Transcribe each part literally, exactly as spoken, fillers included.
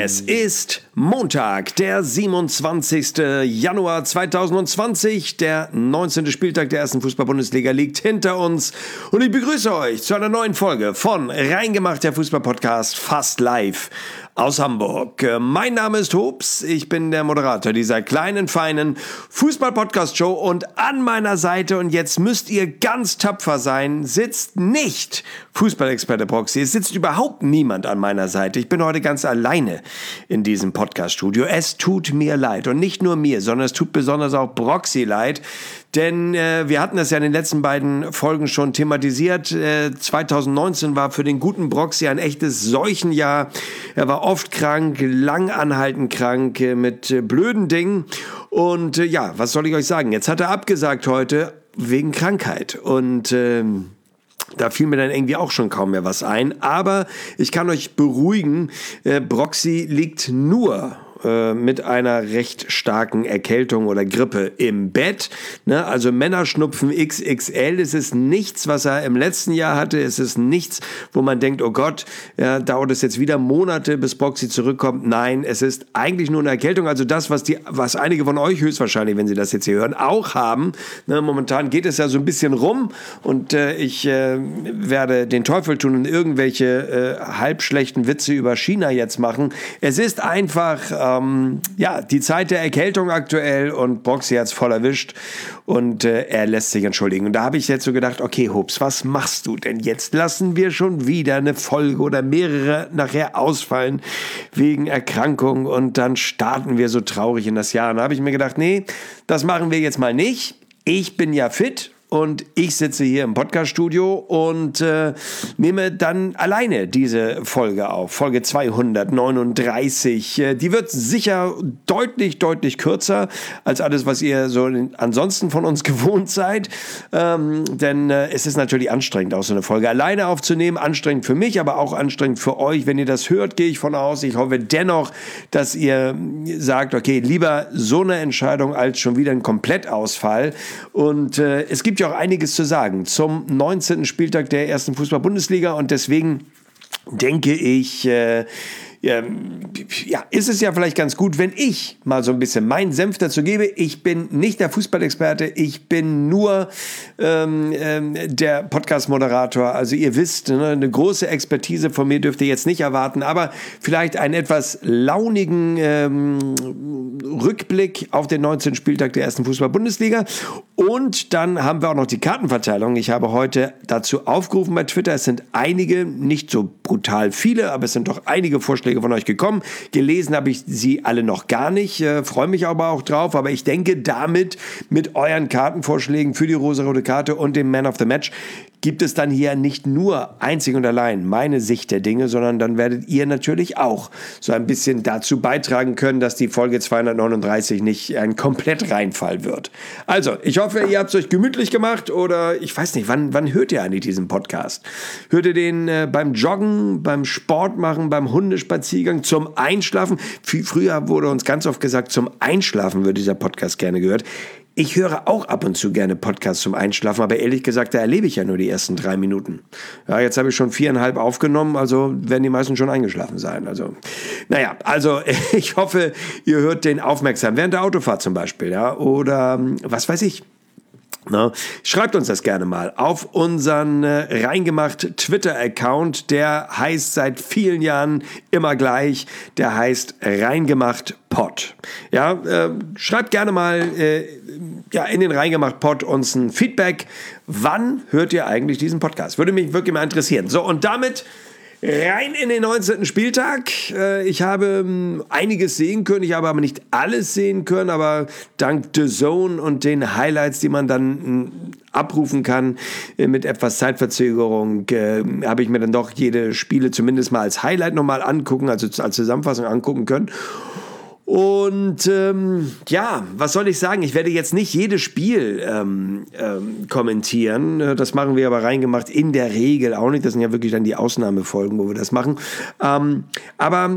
Es ist Montag, der siebenundzwanzigster Januar zweitausendzwanzig. Der neunzehnte Spieltag der ersten Fußball-Bundesliga liegt hinter uns. Und ich begrüße euch zu einer neuen Folge von Reingemacht, der Fußball-Podcast, fast live aus Hamburg. Mein Name ist Hobbs, ich bin der Moderator dieser kleinen, feinen Fußball-Podcast-Show und an meiner Seite, und jetzt müsst ihr ganz tapfer sein, sitzt nicht Fußballexperte Broxy, es sitzt überhaupt niemand an meiner Seite. Ich bin heute ganz alleine in diesem Podcast-Studio. Es tut mir leid und nicht nur mir, sondern es tut besonders auch Broxy leid, denn äh, wir hatten das ja in den letzten beiden Folgen schon thematisiert. Äh, zweitausendneunzehn war für den guten Broxy ein echtes Seuchenjahr. Er war oft krank, lang anhaltend krank, äh, mit äh, blöden Dingen. Und äh, ja, was soll ich euch sagen? Jetzt hat er abgesagt heute wegen Krankheit. Und ähm, da fiel mir dann irgendwie auch schon kaum mehr was ein. Aber ich kann euch beruhigen, äh, Broxy liegt nur mit einer recht starken Erkältung oder Grippe im Bett. Ne? Also Männerschnupfen X X L. Es ist nichts, was er im letzten Jahr hatte. Es ist nichts, wo man denkt, oh Gott, ja, dauert es jetzt wieder Monate, bis Broxy zurückkommt. Nein, es ist eigentlich nur eine Erkältung. Also das, was die, was einige von euch höchstwahrscheinlich, wenn sie das jetzt hier hören, auch haben. Ne? Momentan geht es ja so ein bisschen rum und äh, ich äh, werde den Teufel tun und irgendwelche äh, halbschlechten Witze über China jetzt machen. Es ist einfach Ähm, ja, die Zeit der Erkältung aktuell und Broxy hat's voll erwischt und äh, er lässt sich entschuldigen. Und da habe ich jetzt so gedacht, okay, Hobbs, was machst du denn jetzt? Lassen wir schon wieder eine Folge oder mehrere nachher ausfallen wegen Erkrankung und dann starten wir so traurig in das Jahr. Und da habe ich mir gedacht, nee, das machen wir jetzt mal nicht. Ich bin ja fit. Und ich sitze hier im Podcast-Studio und äh, nehme dann alleine diese Folge auf. Folge zweihundertneununddreißig. Äh, die wird sicher deutlich, deutlich kürzer als alles, was ihr so ansonsten von uns gewohnt seid. Ähm, denn äh, es ist natürlich anstrengend, auch so eine Folge alleine aufzunehmen. Anstrengend für mich, aber auch anstrengend für euch. Wenn ihr das hört, gehe ich von aus. Ich hoffe dennoch, dass ihr sagt, okay, lieber so eine Entscheidung als schon wieder ein Komplettausfall. Und äh, es gibt ja auch einiges zu sagen zum neunzehnten Spieltag der ersten Fußball-Bundesliga und deswegen denke ich, äh, ja, ja, ist es ja vielleicht ganz gut, wenn ich mal so ein bisschen meinen Senf dazu gebe. Ich bin nicht der Fußballexperte, ich bin nur ähm, ähm, der Podcast-Moderator. Also ihr wisst, ne, eine große Expertise von mir dürft ihr jetzt nicht erwarten, aber vielleicht einen etwas launigen ähm, Rückblick auf den neunzehnten Spieltag der ersten Fußball-Bundesliga. Und dann haben wir auch noch die Kartenverteilung. Ich habe heute dazu aufgerufen bei Twitter. Es sind einige, nicht so brutal viele, aber es sind doch einige Vorschläge von euch gekommen. Gelesen habe ich sie alle noch gar nicht, äh, freue mich aber auch drauf, aber ich denke, damit mit euren Kartenvorschlägen für die rosa-rote Karte und dem Man of the Match gibt es dann hier nicht nur einzig und allein meine Sicht der Dinge, sondern dann werdet ihr natürlich auch so ein bisschen dazu beitragen können, dass die Folge zweihundertneununddreißig nicht ein komplett Reinfall wird. Also, ich hoffe, ihr habt es euch gemütlich gemacht oder ich weiß nicht, wann, wann hört ihr eigentlich diesen Podcast? Hört ihr den äh, beim Joggen, beim Sport machen, beim Hundespaziergang, zum Einschlafen? F- früher wurde uns ganz oft gesagt, zum Einschlafen wird dieser Podcast gerne gehört. Ich höre auch ab und zu gerne Podcasts zum Einschlafen, aber ehrlich gesagt, da erlebe ich ja nur die ersten drei Minuten. Ja, jetzt habe ich schon viereinhalb aufgenommen, also werden die meisten schon eingeschlafen sein. Also, naja, also ich hoffe, ihr hört den aufmerksam während der Autofahrt zum Beispiel, ja, oder was weiß ich. Na, schreibt uns das gerne mal auf unseren äh, Reingemacht Twitter-Account. Der heißt seit vielen Jahren immer gleich. Der heißt Reingemacht Pod. Ja, äh, schreibt gerne mal äh, ja, in den Reingemacht Pod uns ein Feedback. Wann hört ihr eigentlich diesen Podcast? Würde mich wirklich mal interessieren. So, und damit rein in den neunzehnten Spieltag. Ich habe einiges sehen können, ich habe aber nicht alles sehen können, aber dank The Zone und den Highlights, die man dann abrufen kann mit etwas Zeitverzögerung, habe ich mir dann doch jede Spiele zumindest mal als Highlight nochmal angucken, also als Zusammenfassung angucken können. Und ähm, ja, was soll ich sagen? Ich werde jetzt nicht jedes Spiel ähm, ähm, kommentieren. Das machen wir aber reingemacht in der Regel auch nicht. Das sind ja wirklich dann die Ausnahmefolgen, wo wir das machen. Ähm, aber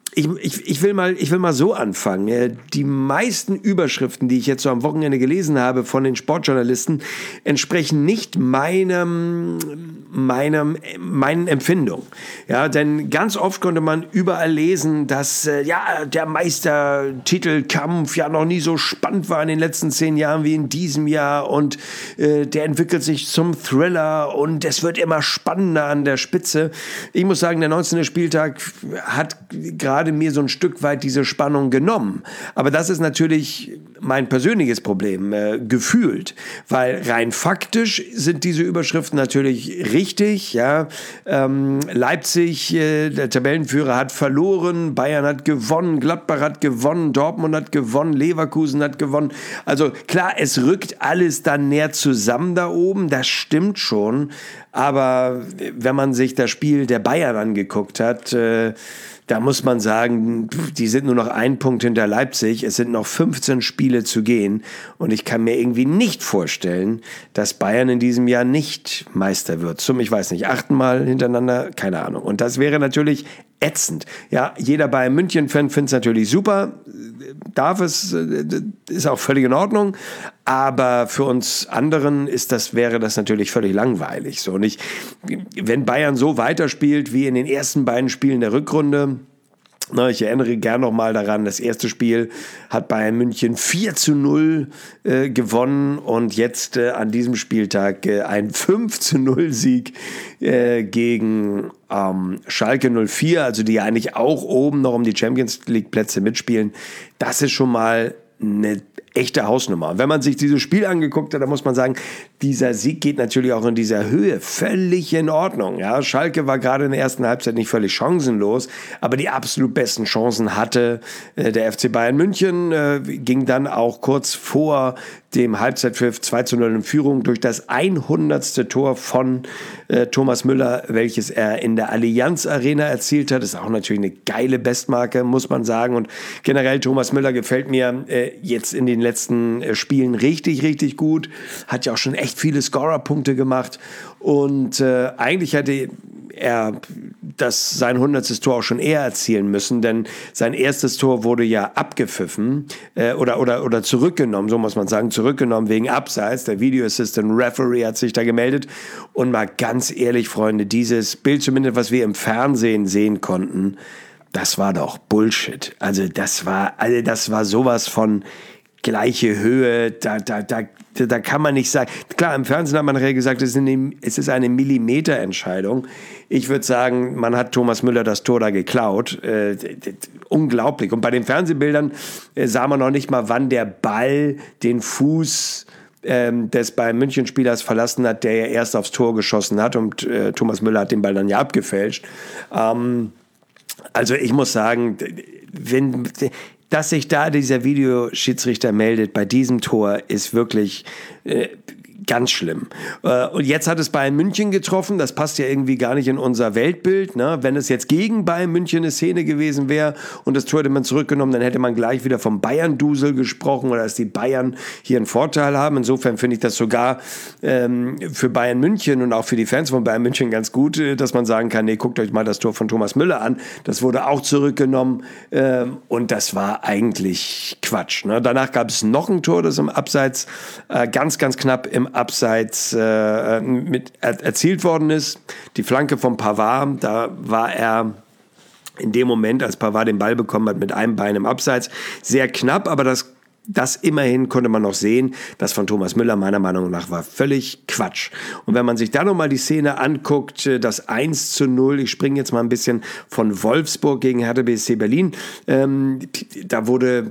Ich, ich, ich, will mal, ich will mal so anfangen. Die meisten Überschriften, die ich jetzt so am Wochenende gelesen habe von den Sportjournalisten, entsprechen nicht meinem, meinem, meinen Empfindungen. Ja, denn ganz oft konnte man überall lesen, dass äh, ja, der Meistertitelkampf ja noch nie so spannend war in den letzten zehn Jahren wie in diesem Jahr und äh, der entwickelt sich zum Thriller und es wird immer spannender an der Spitze. Ich muss sagen, der neunzehnte Spieltag hat gerade mir so ein Stück weit diese Spannung genommen. Aber das ist natürlich mein persönliches Problem, äh, gefühlt. Weil rein faktisch sind diese Überschriften natürlich richtig. Ja? Ähm, Leipzig, äh, der Tabellenführer, hat verloren, Bayern hat gewonnen, Gladbach hat gewonnen, Dortmund hat gewonnen, Leverkusen hat gewonnen. Also klar, es rückt alles dann näher zusammen da oben, das stimmt schon. Aber wenn man sich das Spiel der Bayern angeguckt hat, äh, da muss man sagen, die sind nur noch ein Punkt hinter Leipzig. Es sind noch fünfzehn Spiele zu gehen. Und ich kann mir irgendwie nicht vorstellen, dass Bayern in diesem Jahr nicht Meister wird. Zum, ich weiß nicht, achten Mal hintereinander, keine Ahnung. Und das wäre natürlich ätzend. Ja, jeder Bayern München-Fan findet es natürlich super. Darf es, ist auch völlig in Ordnung. Aber für uns anderen ist das, wäre das natürlich völlig langweilig. So, und ich, wenn Bayern so weiterspielt wie in den ersten beiden Spielen der Rückrunde, na, ich erinnere gern noch mal daran, das erste Spiel hat Bayern München vier zu null äh, gewonnen und jetzt äh, an diesem Spieltag äh, ein fünf zu null Sieg äh, gegen ähm, Schalke null vier, also die ja eigentlich auch oben noch um die Champions League Plätze mitspielen. Das ist schon mal eine echte Hausnummer. Und wenn man sich dieses Spiel angeguckt hat, dann muss man sagen, dieser Sieg geht natürlich auch in dieser Höhe völlig in Ordnung. Ja, Schalke war gerade in der ersten Halbzeit nicht völlig chancenlos, aber die absolut besten Chancen hatte äh, der F C Bayern München, äh, ging dann auch kurz vor dem Halbzeitpfiff zwei zu null in Führung durch das hundertste Tor von äh, Thomas Müller, welches er in der Allianz Arena erzielt hat. Das ist auch natürlich eine geile Bestmarke, muss man sagen. Und generell Thomas Müller gefällt mir äh, jetzt in den letzten äh, Spielen richtig, richtig gut. Hat ja auch schon echt viele Scorerpunkte gemacht. Und äh, eigentlich hätte er das sein hundertstes Tor auch schon eher erzielen müssen, denn sein erstes Tor wurde ja abgepfiffen äh, oder, oder, oder zurückgenommen, so muss man sagen, zurückgenommen wegen Abseits. Der Video Assistant Referee hat sich da gemeldet. Und mal ganz ehrlich, Freunde, dieses Bild, zumindest was wir im Fernsehen sehen konnten, das war doch Bullshit. Also das war, also das war sowas von gleiche Höhe, da, da, da, da kann man nicht sagen. Klar, im Fernsehen hat man nachher gesagt, es ist eine, es ist eine Millimeterentscheidung. Ich würde sagen, man hat Thomas Müller das Tor da geklaut. Äh, unglaublich. Und bei den Fernsehbildern äh, sah man noch nicht mal, wann der Ball den Fuß ähm, des Bayern München-Spielers verlassen hat, der ja erst aufs Tor geschossen hat. Und äh, Thomas Müller hat den Ball dann ja abgefälscht. Ähm, also ich muss sagen, wenn... dass sich da dieser Videoschiedsrichter meldet bei diesem Tor, ist wirklich äh, ganz schlimm. Äh, und jetzt hat es Bayern München getroffen, das passt ja irgendwie gar nicht in unser Weltbild. Ne? Wenn es jetzt gegen Bayern München eine Szene gewesen wäre und das Tor hätte man zurückgenommen, dann hätte man gleich wieder vom Bayern-Dusel gesprochen oder dass die Bayern hier einen Vorteil haben. Insofern finde ich das sogar ähm, für Bayern München und auch für die Fans von Bayern München ganz gut, dass man sagen kann, nee, guckt euch mal das Tor von Thomas Müller an. Das wurde auch zurückgenommen ähm, und das war eigentlich Quatsch. Ne? Danach gab es noch ein Tor, das im Abseits äh, ganz, ganz knapp im Abseits äh, mit er, erzielt worden ist. Die Flanke von Pavard, da war er in dem Moment, als Pavard den Ball bekommen hat, mit einem Bein im Abseits. Sehr knapp, aber das Das immerhin konnte man noch sehen. Das von Thomas Müller meiner Meinung nach war völlig Quatsch. Und wenn man sich da nochmal die Szene anguckt, das eins zu null, ich springe jetzt mal ein bisschen von Wolfsburg gegen Hertha B S C Berlin, ähm, da wurde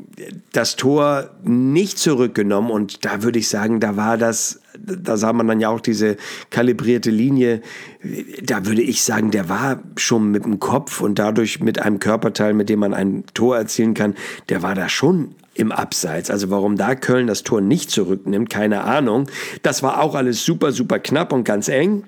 das Tor nicht zurückgenommen und da würde ich sagen, da war das, da sah man dann ja auch diese kalibrierte Linie, da würde ich sagen, der war schon mit dem Kopf und dadurch mit einem Körperteil, mit dem man ein Tor erzielen kann, der war da schon im Abseits. Also warum da Köln das Tor nicht zurücknimmt, keine Ahnung. Das war auch alles super, super knapp und ganz eng.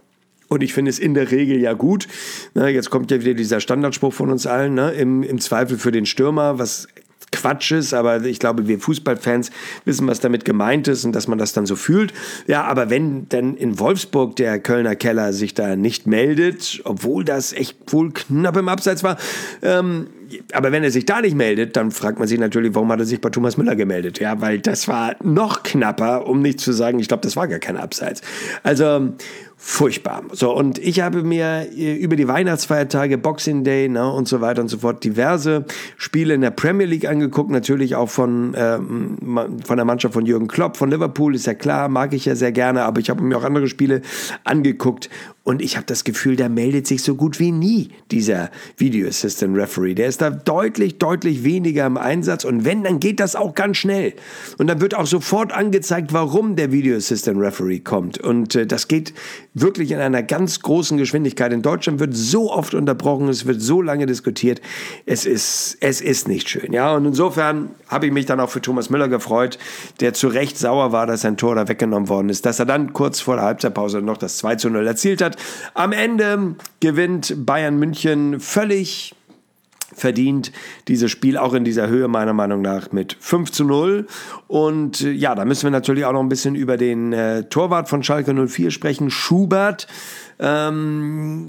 Und ich finde es in der Regel ja gut. Na, jetzt kommt ja wieder dieser Standardspruch von uns allen, ne? Im, im Zweifel für den Stürmer, was Quatsch ist, aber ich glaube, wir Fußballfans wissen, was damit gemeint ist und dass man das dann so fühlt. Ja, aber wenn dann in Wolfsburg der Kölner Keller sich da nicht meldet, obwohl das echt wohl knapp im Abseits war, ähm, aber wenn er sich da nicht meldet, dann fragt man sich natürlich, warum hat er sich bei Thomas Müller gemeldet? Ja, weil das war noch knapper, um nicht zu sagen, ich glaube, das war gar kein Abseits. Also furchtbar. So, und ich habe mir über die Weihnachtsfeiertage, Boxing Day, ne, und so weiter und so fort diverse Spiele in der Premier League angeguckt, natürlich auch von, ähm, von der Mannschaft von Jürgen Klopp, von Liverpool, ist ja klar, mag ich ja sehr gerne, aber ich habe mir auch andere Spiele angeguckt und ich habe das Gefühl, da meldet sich so gut wie nie dieser Video Assistant Referee. Der ist da deutlich, deutlich weniger im Einsatz und wenn, dann geht das auch ganz schnell. Und dann wird auch sofort angezeigt, warum der Video Assistant Referee kommt. Und äh, das geht wirklich in einer ganz großen Geschwindigkeit. In Deutschland wird so oft unterbrochen, es wird so lange diskutiert. Es ist, es ist nicht schön. Ja, und insofern habe ich mich dann auch für Thomas Müller gefreut, der zu Recht sauer war, dass sein Tor da weggenommen worden ist, dass er dann kurz vor der Halbzeitpause noch das zwei zu null erzielt hat. Am Ende gewinnt Bayern München völlig verdient dieses Spiel auch in dieser Höhe meiner Meinung nach mit fünf zu null und äh, ja, da müssen wir natürlich auch noch ein bisschen über den äh, Torwart von Schalke null vier sprechen, Schubert. Ähm,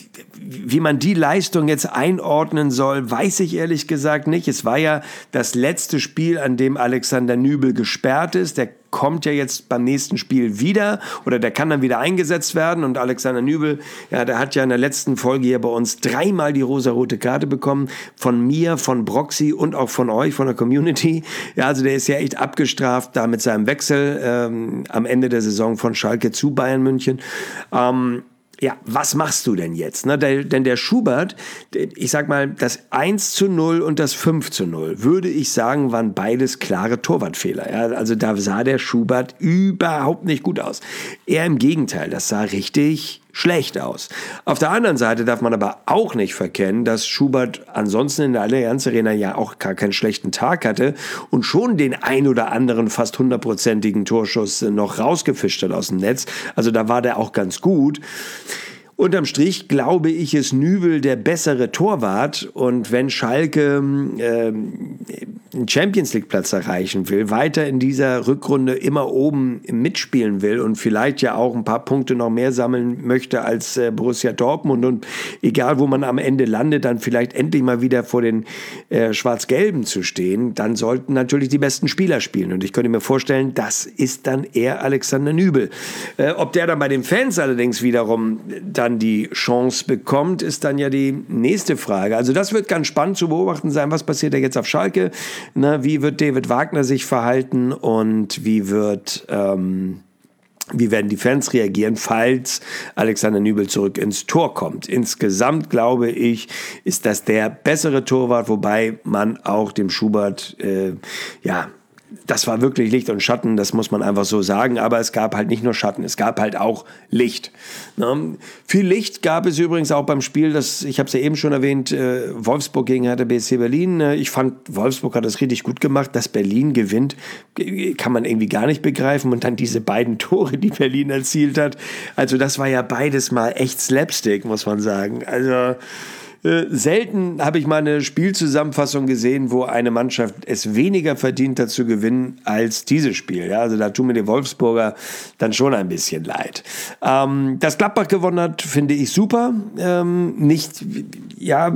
wie man die Leistung jetzt einordnen soll, weiß ich ehrlich gesagt nicht. Es war ja das letzte Spiel, an dem Alexander Nübel gesperrt ist. Der kommt ja jetzt beim nächsten Spiel wieder oder der kann dann wieder eingesetzt werden und Alexander Nübel, ja, der hat ja in der letzten Folge hier bei uns dreimal die rosarote Karte bekommen, von mir, von Broxy und auch von euch, von der Community. Ja, also der ist ja echt abgestraft da mit seinem Wechsel ähm, am Ende der Saison von Schalke zu Bayern München. Ähm, Ja, was machst du denn jetzt? Ne? Der, denn der Schubert, ich sag mal, das eins zu null und das fünf zu null, würde ich sagen, waren beides klare Torwartfehler. Ja? Also da sah der Schubert überhaupt nicht gut aus. Eher im Gegenteil, das sah richtig schlecht aus. Auf der anderen Seite darf man aber auch nicht verkennen, dass Schubert ansonsten in der Allianz Arena ja auch gar keinen schlechten Tag hatte und schon den ein oder anderen fast hundertprozentigen Torschuss noch rausgefischt hat aus dem Netz. Also da war der auch ganz gut. Unterm Strich glaube ich, ist Nübel der bessere Torwart und wenn Schalke äh, einen Champions-League-Platz erreichen will, weiter in dieser Rückrunde immer oben mitspielen will und vielleicht ja auch ein paar Punkte noch mehr sammeln möchte als äh, Borussia Dortmund und egal wo man am Ende landet, dann vielleicht endlich mal wieder vor den äh, Schwarz-Gelben zu stehen, dann sollten natürlich die besten Spieler spielen und ich könnte mir vorstellen, das ist dann eher Alexander Nübel. Äh, ob der dann bei den Fans allerdings wiederum dann die Chance bekommt, ist dann ja die nächste Frage. Also das wird ganz spannend zu beobachten sein, was passiert da jetzt auf Schalke, ne, wie wird David Wagner sich verhalten und wie wird ähm, wie werden die Fans reagieren, falls Alexander Nübel zurück ins Tor kommt. Insgesamt glaube ich, ist das der bessere Torwart, wobei man auch dem Schubert äh, ja das war wirklich Licht und Schatten, das muss man einfach so sagen, aber es gab halt nicht nur Schatten, es gab halt auch Licht. Ne? Viel Licht gab es übrigens auch beim Spiel, das, ich habe es ja eben schon erwähnt, äh, Wolfsburg gegen Hertha B S C Berlin. Ich fand, Wolfsburg hat das richtig gut gemacht, dass Berlin gewinnt, kann man irgendwie gar nicht begreifen und dann diese beiden Tore, die Berlin erzielt hat, also das war ja beides mal echt Slapstick, muss man sagen, also Äh, selten habe ich mal eine Spielzusammenfassung gesehen, wo eine Mannschaft es weniger verdient hat zu gewinnen als dieses Spiel. Ja, also da tun mir die Wolfsburger dann schon ein bisschen leid. Ähm, dass Gladbach gewonnen hat, finde ich super. Ähm, nicht, ja...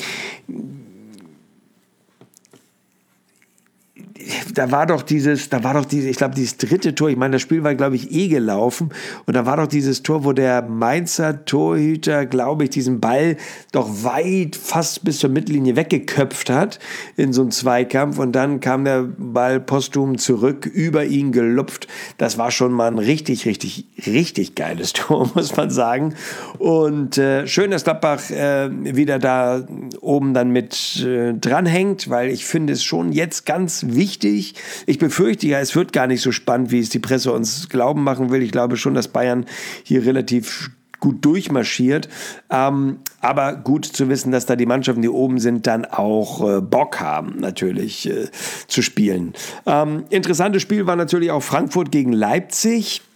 Da war doch dieses, da war doch dieses, ich glaube, dieses dritte Tor, ich meine, das Spiel war, glaube ich, eh gelaufen und da war doch dieses Tor, wo der Mainzer Torhüter, glaube ich, diesen Ball doch weit fast bis zur Mittellinie weggeköpft hat in so einem Zweikampf und dann kam der Ball posthum zurück, über ihn gelupft. Das war schon mal ein richtig, richtig, richtig geiles Tor, muss man sagen. Und äh, schön, dass Gladbach äh, wieder da oben dann mit äh, dranhängt, weil ich finde es schon jetzt ganz wichtig. Ich befürchte ja, es wird gar nicht so spannend, wie es die Presse uns glauben machen will. Ich glaube schon, dass Bayern hier relativ gut durchmarschiert. Ähm, aber gut zu wissen, dass da die Mannschaften, die oben sind, dann auch äh, Bock haben, natürlich äh, zu spielen. Ähm, interessantes Spiel war natürlich auch Frankfurt gegen Leipzig.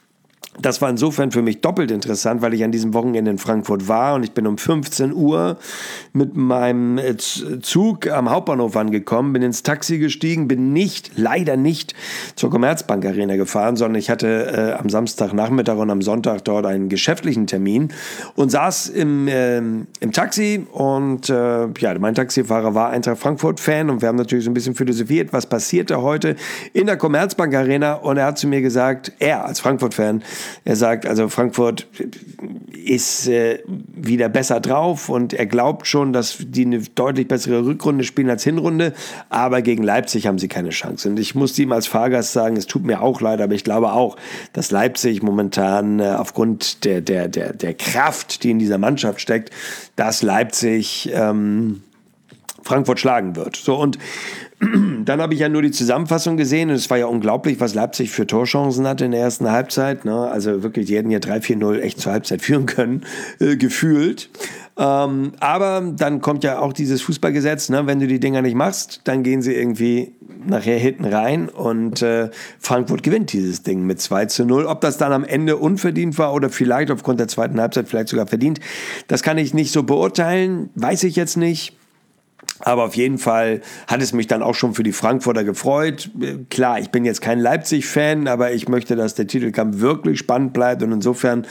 Das war insofern für mich doppelt interessant, weil ich an diesem Wochenende in Frankfurt war und ich bin um fünfzehn Uhr mit meinem Zug am Hauptbahnhof angekommen, bin ins Taxi gestiegen, bin nicht, leider nicht zur Commerzbank Arena gefahren, sondern ich hatte äh, am Samstagnachmittag und am Sonntag dort einen geschäftlichen Termin und saß im, äh, im Taxi und äh, ja, mein Taxifahrer war Eintracht Frankfurt-Fan und wir haben natürlich so ein bisschen philosophiert, was passierte heute in der Commerzbank Arena und er hat zu mir gesagt, er als Frankfurt-Fan, er sagt, also Frankfurt ist äh, wieder besser drauf und er glaubt schon, dass die eine deutlich bessere Rückrunde spielen als Hinrunde, aber gegen Leipzig haben sie keine Chance. Und ich musste ihm als Fahrgast sagen, es tut mir auch leid, aber ich glaube auch, dass Leipzig momentan äh, aufgrund der, der, der, der Kraft, die in dieser Mannschaft steckt, dass Leipzig ähm, Frankfurt schlagen wird. So, und dann habe ich ja nur die Zusammenfassung gesehen und es war ja unglaublich, was Leipzig für Torchancen hatte in der ersten Halbzeit. Ne? Also wirklich, die hätten ja drei vier null echt zur Halbzeit führen können, äh, gefühlt. Ähm, aber dann kommt ja auch dieses Fußballgesetz, ne? Wenn du die Dinger nicht machst, dann gehen sie irgendwie nachher hinten rein und äh, Frankfurt gewinnt dieses Ding mit zwei zu null. Ob das dann am Ende unverdient war oder vielleicht aufgrund der zweiten Halbzeit vielleicht sogar verdient, das kann ich nicht so beurteilen, weiß ich jetzt nicht. Aber auf jeden Fall hat es mich dann auch schon für die Frankfurter gefreut. Klar, ich bin jetzt kein Leipzig-Fan, aber ich möchte, dass der Titelkampf wirklich spannend bleibt. Und insofern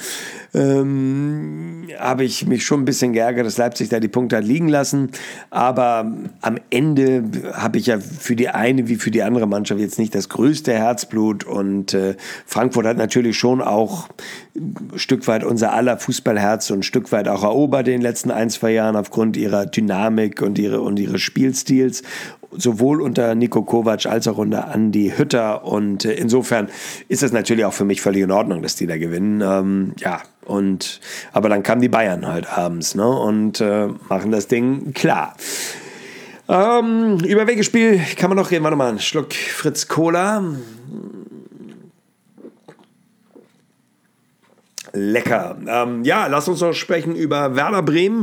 ähm, habe ich mich schon ein bisschen geärgert, dass Leipzig da die Punkte hat liegen lassen. Aber am Ende habe ich ja für die eine wie für die andere Mannschaft jetzt nicht das größte Herzblut. Und äh, Frankfurt hat natürlich schon auch ein Stück weit unser aller Fußballherz und ein Stück weit auch erobert in den letzten ein, zwei Jahren aufgrund ihrer Dynamik und ihre und ihres Spielstils, sowohl unter Niko Kovac als auch unter Andi Hütter. Und äh, insofern ist es natürlich auch für mich völlig in Ordnung, dass die da gewinnen. Ähm, ja, und aber dann kamen die Bayern halt abends, ne, und äh, machen das Ding klar. Ähm, über welches Spiel kann man noch reden? Warte mal, einen Schluck Fritz Cola. Lecker. Ähm, ja, lass uns noch sprechen über Werder Bremen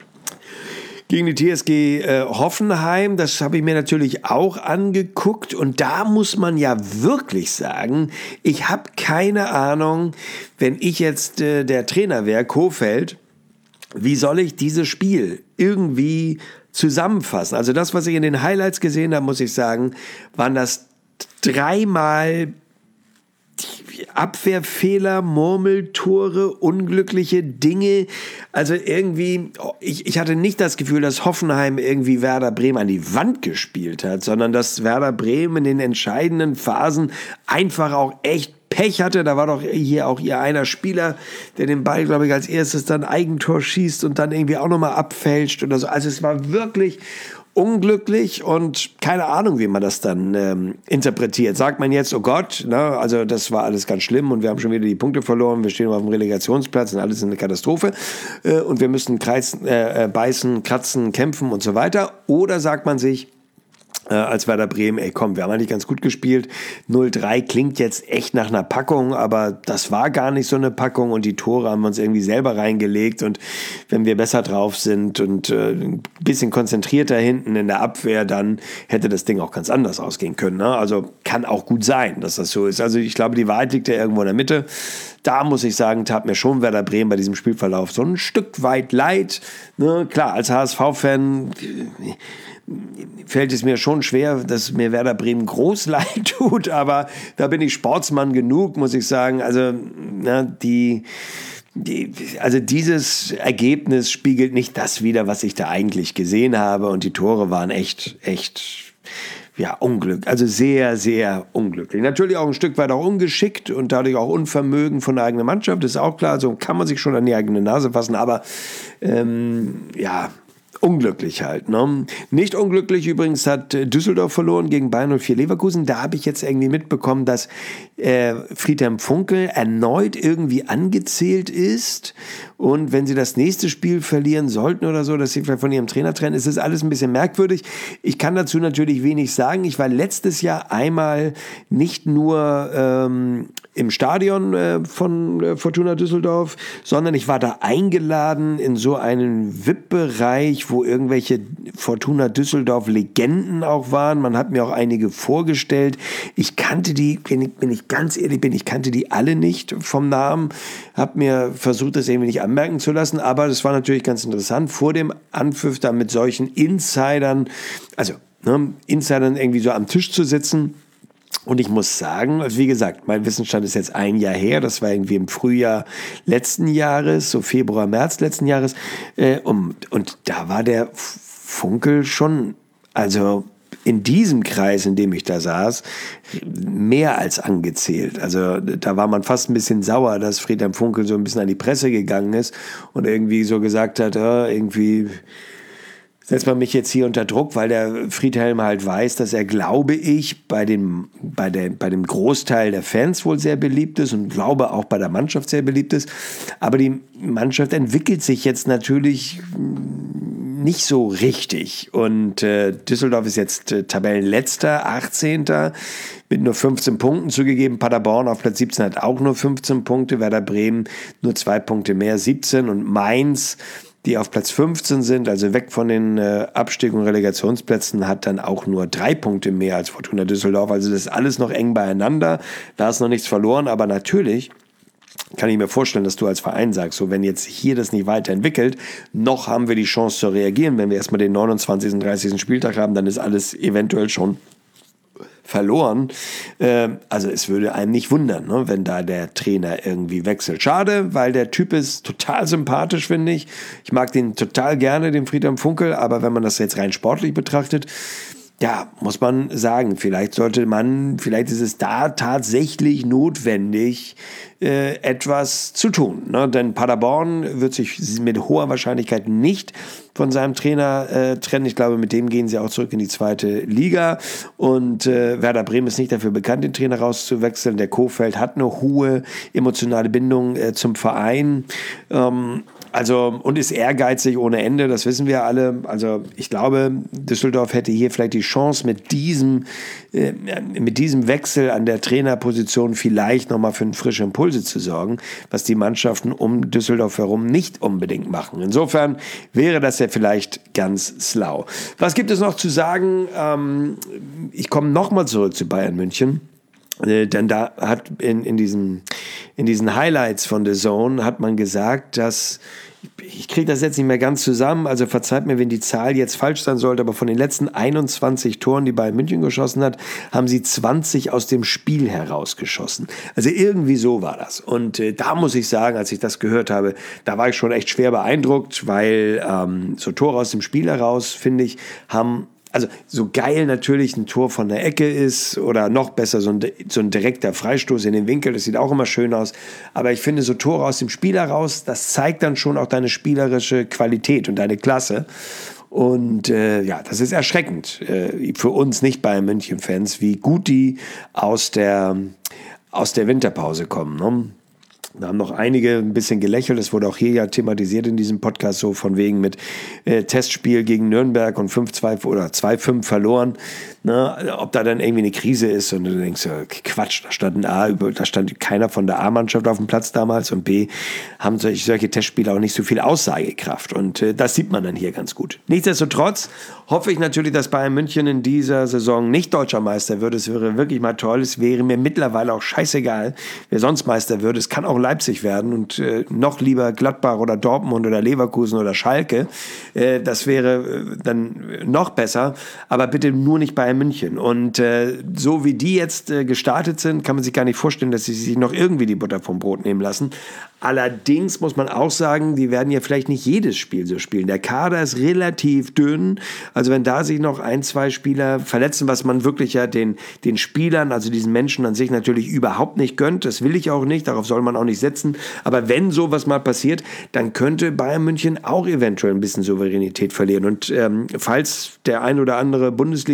gegen die T S G äh, Hoffenheim. Das habe ich mir natürlich auch angeguckt. Und da muss man ja wirklich sagen, ich habe keine Ahnung, wenn ich jetzt äh, der Trainer wäre, Kohfeldt, wie soll ich dieses Spiel irgendwie zusammenfassen? Also das, was ich in den Highlights gesehen habe, muss ich sagen, waren das dreimal Abwehrfehler, Murmeltore, unglückliche Dinge. Also irgendwie, ich, ich hatte nicht das Gefühl, dass Hoffenheim irgendwie Werder Bremen an die Wand gespielt hat, sondern dass Werder Bremen in den entscheidenden Phasen einfach auch echt Pech hatte. Da war doch hier auch ihr einer Spieler, der den Ball, glaube ich, als erstes dann Eigentor schießt und dann irgendwie auch nochmal abfälscht oder so. Also es war wirklich unglücklich und keine Ahnung, wie man das dann ähm, interpretiert. Sagt man jetzt, oh Gott, ne, also das war alles ganz schlimm und wir haben schon wieder die Punkte verloren, wir stehen auf dem Relegationsplatz und alles ist eine Katastrophe äh, und wir müssen kreisen, äh, beißen, kratzen, kämpfen und so weiter. Oder sagt man sich, Äh, als Werder Bremen, ey komm, wir haben eigentlich ganz gut gespielt. null drei klingt jetzt echt nach einer Packung, aber das war gar nicht so eine Packung und die Tore haben wir uns irgendwie selber reingelegt und wenn wir besser drauf sind und äh, ein bisschen konzentrierter hinten in der Abwehr, dann hätte das Ding auch ganz anders ausgehen können. Ne? Also kann auch gut sein, dass das so ist. Also ich glaube, die Wahrheit liegt ja irgendwo in der Mitte. Da muss ich sagen, tat mir schon Werder Bremen bei diesem Spielverlauf so ein Stück weit leid. Ne? Klar, als H S V-Fan fällt es mir schon schwer, dass mir Werder Bremen groß leid tut, aber da bin ich Sportsmann genug, muss ich sagen. Also, na, die, die, also dieses Ergebnis spiegelt nicht das wider, was ich da eigentlich gesehen habe und die Tore waren echt, echt, ja, Unglück, also sehr, sehr unglücklich. Natürlich auch ein Stück weit auch ungeschickt und dadurch auch Unvermögen von der eigenen Mannschaft, ist auch klar, so kann man sich schon an die eigene Nase fassen, aber ähm, ja, unglücklich halt. Ne? Nicht unglücklich übrigens hat Düsseldorf verloren gegen Bayern null vier Leverkusen. Da habe ich jetzt irgendwie mitbekommen, dass äh, Friedhelm Funkel erneut irgendwie angezählt ist. Und wenn sie das nächste Spiel verlieren sollten oder so, dass sie vielleicht von ihrem Trainer trennen, ist das alles ein bisschen merkwürdig. Ich kann dazu natürlich wenig sagen. Ich war letztes Jahr einmal nicht nur ähm, im Stadion äh, von äh, Fortuna Düsseldorf, sondern ich war da eingeladen in so einen V I P-Bereich, gespielt, wo irgendwelche Fortuna Düsseldorf-Legenden auch waren. Man hat mir auch einige vorgestellt. Ich kannte die, bin ich, bin ich ganz ehrlich bin, ich kannte die alle nicht vom Namen. Habe mir versucht, das irgendwie nicht anmerken zu lassen. Aber das war natürlich ganz interessant, vor dem Anpfiff da mit solchen Insidern, also ne, Insidern irgendwie so am Tisch zu sitzen. Und ich muss sagen, also wie gesagt, mein Wissensstand ist jetzt ein Jahr her, das war irgendwie im Frühjahr letzten Jahres, so Februar, März letzten Jahres, äh, und, und da war der Funkel schon, also in diesem Kreis, in dem ich da saß, mehr als angezählt. Also da war man fast ein bisschen sauer, dass Friedhelm Funkel so ein bisschen an die Presse gegangen ist und irgendwie so gesagt hat, äh, irgendwie setzt man mich jetzt hier unter Druck, weil der Friedhelm halt weiß, dass er, glaube ich, bei dem, bei der, bei dem Großteil der Fans wohl sehr beliebt ist und glaube auch bei der Mannschaft sehr beliebt ist. Aber die Mannschaft entwickelt sich jetzt natürlich nicht so richtig. Und äh, Düsseldorf ist jetzt äh, Tabellenletzter, achtzehnter mit nur fünfzehn Punkten zugegeben. Paderborn auf Platz siebzehn hat auch nur fünfzehn Punkte. Werder Bremen nur zwei Punkte mehr, siebzehn. Und Mainz, die auf Platz fünfzehn sind, also weg von den äh, Abstieg- und Relegationsplätzen, hat dann auch nur drei Punkte mehr als Fortuna Düsseldorf. Also das ist alles noch eng beieinander. Da ist noch nichts verloren, aber natürlich kann ich mir vorstellen, dass du als Verein sagst, so wenn jetzt hier das nicht weiterentwickelt, noch haben wir die Chance zu reagieren. Wenn wir erstmal den neunundzwanzigsten, dreißigsten Spieltag haben, dann ist alles eventuell schon verloren. Also es würde einem nicht wundern, ne, wenn da der Trainer irgendwie wechselt. Schade, weil der Typ ist total sympathisch, finde ich. Ich mag den total gerne, den Friedhelm Funkel, aber wenn man das jetzt rein sportlich betrachtet, ja, muss man sagen, vielleicht sollte man, vielleicht ist es da tatsächlich notwendig, äh, etwas zu tun. Ne? Denn Paderborn wird sich mit hoher Wahrscheinlichkeit nicht von seinem Trainer äh, trennen. Ich glaube, mit dem gehen sie auch zurück in die zweite Liga. Und äh, Werder Bremen ist nicht dafür bekannt, den Trainer rauszuwechseln. Der Kohfeldt hat eine hohe emotionale Bindung äh, zum Verein. Ähm, Also, und ist ehrgeizig ohne Ende, das wissen wir alle. Also, ich glaube, Düsseldorf hätte hier vielleicht die Chance, mit diesem, äh, mit diesem Wechsel an der Trainerposition vielleicht nochmal für frische Impulse zu sorgen, was die Mannschaften um Düsseldorf herum nicht unbedingt machen. Insofern wäre das ja vielleicht ganz schlau. Was gibt es noch zu sagen? Ähm, ich komme nochmal zurück zu Bayern München. Äh, denn da hat in, in, diesen, in diesen Highlights von The Zone hat man gesagt, dass, ich kriege das jetzt nicht mehr ganz zusammen, also verzeiht mir, wenn die Zahl jetzt falsch sein sollte, aber von den letzten einundzwanzig Toren, die Bayern München geschossen hat, haben sie zwanzig aus dem Spiel herausgeschossen. Also irgendwie so war das. Und äh, da muss ich sagen, als ich das gehört habe, da war ich schon echt schwer beeindruckt, weil ähm, so Tore aus dem Spiel heraus, finde ich, haben... Also so geil natürlich ein Tor von der Ecke ist oder noch besser so ein, so ein direkter Freistoß in den Winkel, das sieht auch immer schön aus. Aber ich finde so Tore aus dem Spiel heraus, das zeigt dann schon auch deine spielerische Qualität und deine Klasse. Und äh, ja, das ist erschreckend äh, für uns nicht Bayern-München-Fans, wie gut die aus der, aus der Winterpause kommen, ne? Da haben noch einige ein bisschen gelächelt. Es wurde auch hier ja thematisiert in diesem Podcast, so von wegen mit äh, Testspiel gegen Nürnberg und fünf zwei oder zwei fünf verloren. Ne? Ob da dann irgendwie eine Krise ist und du denkst, ja, Quatsch, da stand ein A, da stand keiner von der A-Mannschaft auf dem Platz damals und B, haben solche, solche Testspiele auch nicht so viel Aussagekraft. Und äh, das sieht man dann hier ganz gut. Nichtsdestotrotz hoffe ich natürlich, dass Bayern München in dieser Saison nicht deutscher Meister wird. Es wäre wirklich mal toll. Es wäre mir mittlerweile auch scheißegal, wer sonst Meister wird. Es kann auch Leipzig werden und äh, noch lieber Gladbach oder Dortmund oder Leverkusen oder Schalke. Äh, das wäre äh, dann noch besser, aber bitte nur nicht Bayern München. Und äh, so wie die jetzt äh, gestartet sind, kann man sich gar nicht vorstellen, dass sie sich noch irgendwie die Butter vom Brot nehmen lassen. Allerdings muss man auch sagen, die werden ja vielleicht nicht jedes Spiel so spielen. Der Kader ist relativ dünn. Also wenn da sich noch ein, zwei Spieler verletzen, was man wirklich ja den, den Spielern, also diesen Menschen an sich natürlich überhaupt nicht gönnt, das will ich auch nicht, darauf soll man auch nicht setzen. Aber wenn sowas mal passiert, dann könnte Bayern München auch eventuell ein bisschen Souveränität verlieren. Und ähm, falls der ein oder andere Bundesligist diesen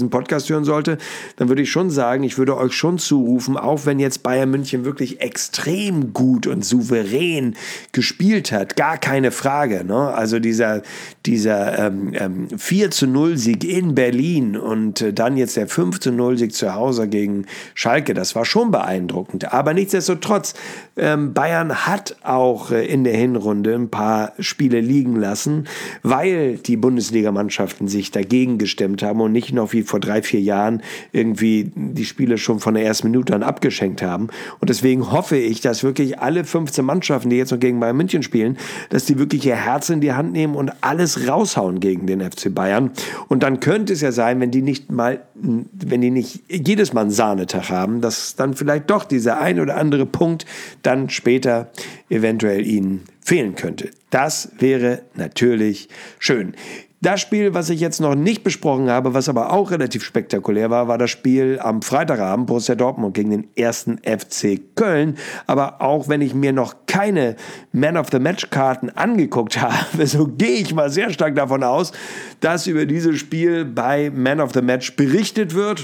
diesen Podcast hören sollte, dann würde ich schon sagen, ich würde euch schon zurufen, auch wenn jetzt Bayern München wirklich extrem gut und souverän gespielt hat, gar keine Frage. Ne? Also dieser, dieser ähm, ähm, vier zu null Sieg in Berlin und äh, dann jetzt der fünf zu null Sieg zu Hause gegen Schalke, das war schon beeindruckend. Aber nichtsdestotrotz, ähm, Bayern hat auch äh, in der Hinrunde ein paar Spiele liegen lassen, weil die Bundesligamannschaften sich dagegen gestemmt haben und nicht noch wie vor drei, vier Jahren irgendwie die Spiele schon von der ersten Minute an abgeschenkt haben. Und deswegen hoffe ich, dass wirklich alle fünfzehn Mannschaften, die jetzt noch gegen Bayern München spielen, dass die wirklich ihr Herz in die Hand nehmen und alles raushauen gegen den F C Bayern. Und dann könnte es ja sein, wenn die nicht mal, wenn die nicht jedes Mal einen Sahnetag haben, dass dann vielleicht doch dieser ein oder andere Punkt dann später eventuell ihnen fehlen könnte. Das wäre natürlich schön. Das Spiel, was ich jetzt noch nicht besprochen habe, was aber auch relativ spektakulär war, war das Spiel am Freitagabend Borussia Dortmund gegen den ersten F C Köln. Aber auch wenn ich mir noch keine Man-of-the-Match-Karten angeguckt habe, so gehe ich mal sehr stark davon aus, dass über dieses Spiel bei Man of the Match berichtet wird.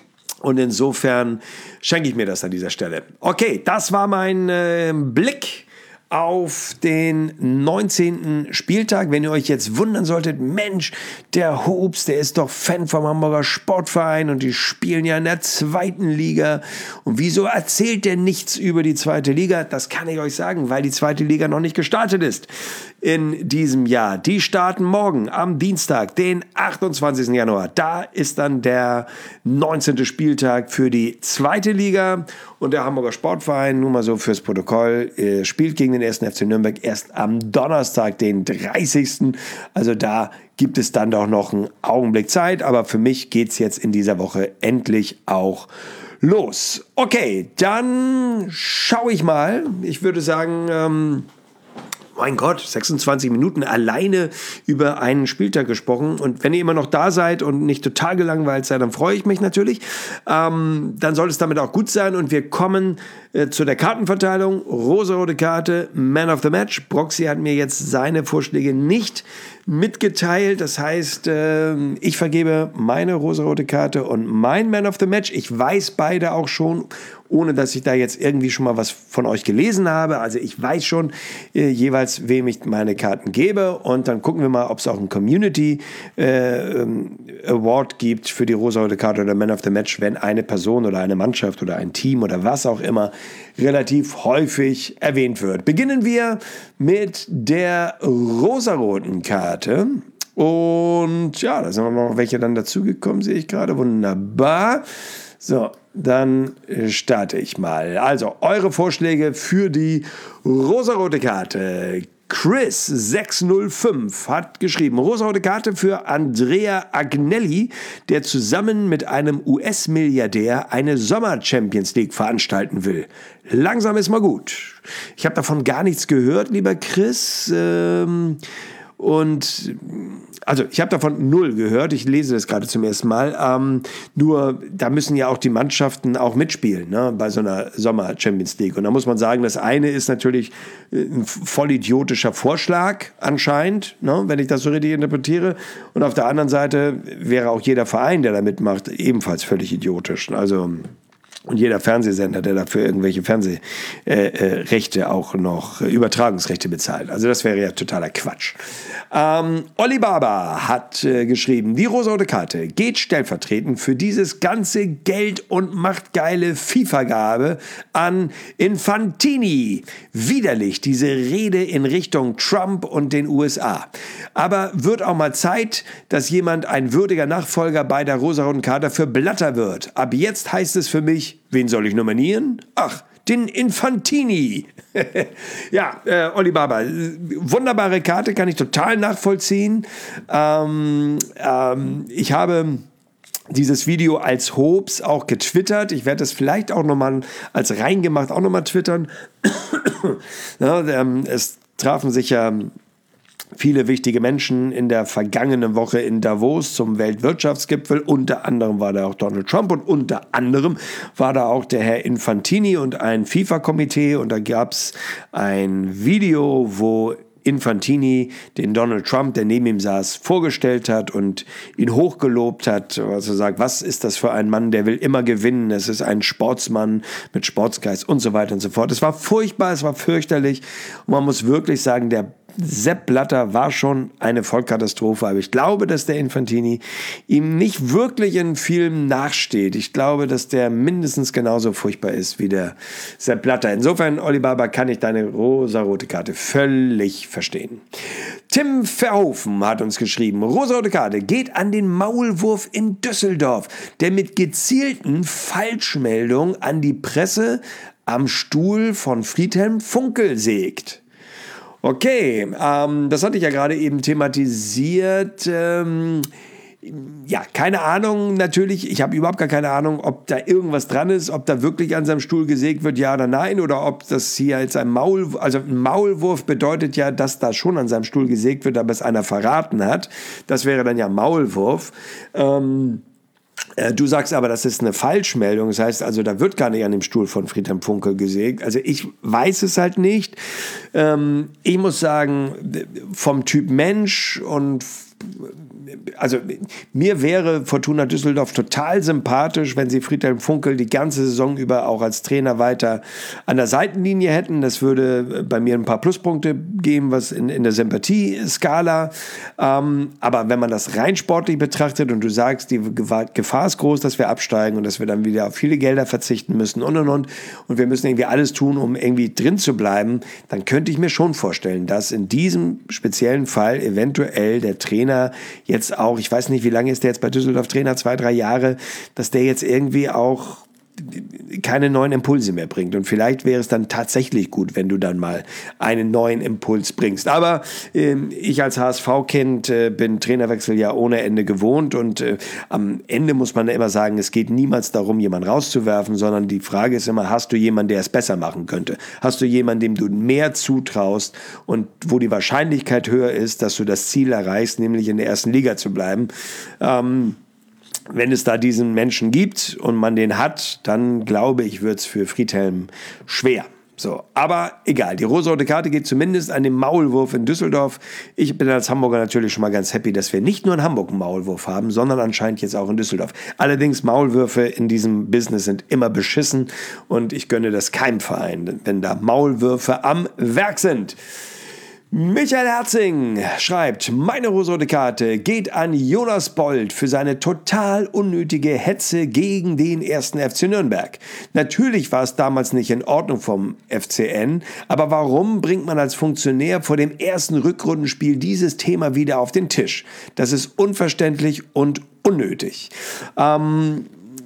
Und insofern schenke ich mir das an dieser Stelle. Okay, das war mein äh, Blick auf den neunzehnten Spieltag. Wenn ihr euch jetzt wundern solltet, Mensch, der Hobbs, der ist doch Fan vom Hamburger Sportverein und die spielen ja in der zweiten Liga. Und wieso erzählt der nichts über die zweite Liga? Das kann ich euch sagen, weil die zweite Liga noch nicht gestartet ist in diesem Jahr. Die starten morgen am Dienstag, den achtundzwanzigsten Januar. Da ist dann der neunzehnte Spieltag für die zweite Liga. Und der Hamburger Sportverein, nur mal so fürs Protokoll, äh, spielt gegen den ersten F C Nürnberg erst am Donnerstag, den dreißigsten Also da gibt es dann doch noch einen Augenblick Zeit. Aber für mich geht's jetzt in dieser Woche endlich auch los. Okay, dann schaue ich mal. Ich würde sagen, ähm, mein Gott, sechsundzwanzig Minuten alleine über einen Spieltag gesprochen. Und wenn ihr immer noch da seid und nicht total gelangweilt seid, dann freue ich mich natürlich. Ähm, dann soll es damit auch gut sein. Und wir kommen äh, zu der Kartenverteilung. Rosarote Karte, Man of the Match. Broxy hat mir jetzt seine Vorschläge nicht mitgeteilt. Das heißt, äh, ich vergebe meine rosarote Karte und mein Man of the Match. Ich weiß beide auch schon, ohne dass ich da jetzt irgendwie schon mal was von euch gelesen habe. Also ich weiß schon äh, jeweils, wem ich meine Karten gebe. Und dann gucken wir mal, ob es auch einen Community äh, Award gibt für die rosarote Karte oder Man of the Match, wenn eine Person oder eine Mannschaft oder ein Team oder was auch immer relativ häufig erwähnt wird. Beginnen wir mit der rosaroten Karte. Und ja, da sind noch welche dann dazugekommen, sehe ich gerade. Wunderbar. So, dann starte ich mal. Also, eure Vorschläge für die rosarote Karte. Chris sechs null fünf hat geschrieben, rosarote Karte für Andrea Agnelli, der zusammen mit einem U S-Milliardär eine Sommer-Champions League veranstalten will. Langsam ist mal gut. Ich habe davon gar nichts gehört, lieber Chris. Ähm, und also ich habe davon null gehört, ich lese das gerade zum ersten Mal, ähm, nur da müssen ja auch die Mannschaften auch mitspielen, ne, bei so einer Sommer-Champions League. Und da muss man sagen, das eine ist natürlich ein vollidiotischer Vorschlag anscheinend, ne, wenn ich das so richtig interpretiere. Und auf der anderen Seite wäre auch jeder Verein, der da mitmacht, ebenfalls völlig idiotisch. Also und jeder Fernsehsender, der dafür irgendwelche Fernsehrechte äh, auch noch, äh, Übertragungsrechte bezahlt. Also das wäre ja totaler Quatsch. Ähm, Olli Baba hat äh, geschrieben, die rosarote Karte geht stellvertretend für dieses ganze Geld- und machtgeile FIFA-Gabe an Infantini. Widerlich, diese Rede in Richtung Trump und den U S A. Aber wird auch mal Zeit, dass jemand ein würdiger Nachfolger bei der rosaroten Karte für Blatter wird. Ab jetzt heißt es für mich, wen soll ich nominieren? Ach, den Infantini. Ja, äh, Olli Baba, wunderbare Karte, kann ich total nachvollziehen. Ähm, ähm, ich habe dieses Video als Hobbs auch getwittert. Ich werde das vielleicht auch nochmal als reingemacht auch nochmal twittern. Ja, ähm, es trafen sich ja viele wichtige Menschen in der vergangenen Woche in Davos zum Weltwirtschaftsgipfel. Unter anderem war da auch Donald Trump und unter anderem war da auch der Herr Infantini und ein FIFA-Komitee. Und da gab es ein Video, wo Infantini den Donald Trump, der neben ihm saß, vorgestellt hat und ihn hochgelobt hat. Also sagt, was ist das für ein Mann, der will immer gewinnen. Es ist ein Sportsmann mit Sportsgeist und so weiter und so fort. Es war furchtbar, es war fürchterlich. Und man muss wirklich sagen, der Sepp Blatter war schon eine Vollkatastrophe, aber ich glaube, dass der Infantini ihm nicht wirklich in Filmen nachsteht. Ich glaube, dass der mindestens genauso furchtbar ist wie der Sepp Blatter. Insofern, Olli Baba, kann ich deine rosarote Karte völlig verstehen. Tim Verhoeven hat uns geschrieben, rosarote Karte geht an den Maulwurf in Düsseldorf, der mit gezielten Falschmeldungen an die Presse am Stuhl von Friedhelm Funkel sägt. Okay, ähm, das hatte ich ja gerade eben thematisiert. Ähm, ja, keine Ahnung natürlich. Ich habe überhaupt gar keine Ahnung, ob da irgendwas dran ist, ob da wirklich an seinem Stuhl gesägt wird, ja oder nein, oder ob das hier jetzt ein Maulwurf, also ein Maulwurf bedeutet ja, dass da schon an seinem Stuhl gesägt wird, aber es einer verraten hat. Das wäre dann ja Maulwurf. Ähm, Du sagst aber, das ist eine Falschmeldung. Das heißt also, da wird gar nicht an dem Stuhl von Friedhelm Funkel gesägt. Also ich weiß es halt nicht. Ich muss sagen, vom Typ Mensch und also mir wäre Fortuna Düsseldorf total sympathisch, wenn sie Friedhelm Funkel die ganze Saison über auch als Trainer weiter an der Seitenlinie hätten. Das würde bei mir ein paar Pluspunkte geben, was in, in der Sympathieskala. Ähm, aber wenn man das rein sportlich betrachtet und du sagst, die Gefahr ist groß, dass wir absteigen und dass wir dann wieder auf viele Gelder verzichten müssen und und und und wir müssen irgendwie alles tun, um irgendwie drin zu bleiben, dann könnte ich mir schon vorstellen, dass in diesem speziellen Fall eventuell der Trainer jetzt auch, ich weiß nicht, wie lange ist der jetzt bei Düsseldorf Trainer, zwei, drei Jahre, dass der jetzt irgendwie auch keine neuen Impulse mehr bringt. Und vielleicht wäre es dann tatsächlich gut, wenn du dann mal einen neuen Impuls bringst. Aber äh, ich als H S V-Kind äh, bin Trainerwechsel ja ohne Ende gewohnt und äh, am Ende muss man immer sagen, es geht niemals darum, jemanden rauszuwerfen, sondern die Frage ist immer, hast du jemanden, der es besser machen könnte? Hast du jemanden, dem du mehr zutraust und wo die Wahrscheinlichkeit höher ist, dass du das Ziel erreichst, nämlich in der ersten Liga zu bleiben? Ähm, Wenn es da diesen Menschen gibt und man den hat, dann glaube ich, wird es für Friedhelm schwer. So, aber egal, die rosarote Karte geht zumindest an den Maulwurf in Düsseldorf. Ich bin als Hamburger natürlich schon mal ganz happy, dass wir nicht nur in Hamburg einen Maulwurf haben, sondern anscheinend jetzt auch in Düsseldorf. Allerdings, Maulwürfe in diesem Business sind immer beschissen und ich gönne das keinem Verein, wenn da Maulwürfe am Werk sind. Michael Herzing schreibt, meine rosarote Karte geht an Jonas Bold für seine total unnötige Hetze gegen den ersten F C Nürnberg. Natürlich war es damals nicht in Ordnung vom F C N, aber warum bringt man als Funktionär vor dem ersten Rückrundenspiel dieses Thema wieder auf den Tisch? Das ist unverständlich und unnötig. Ähm...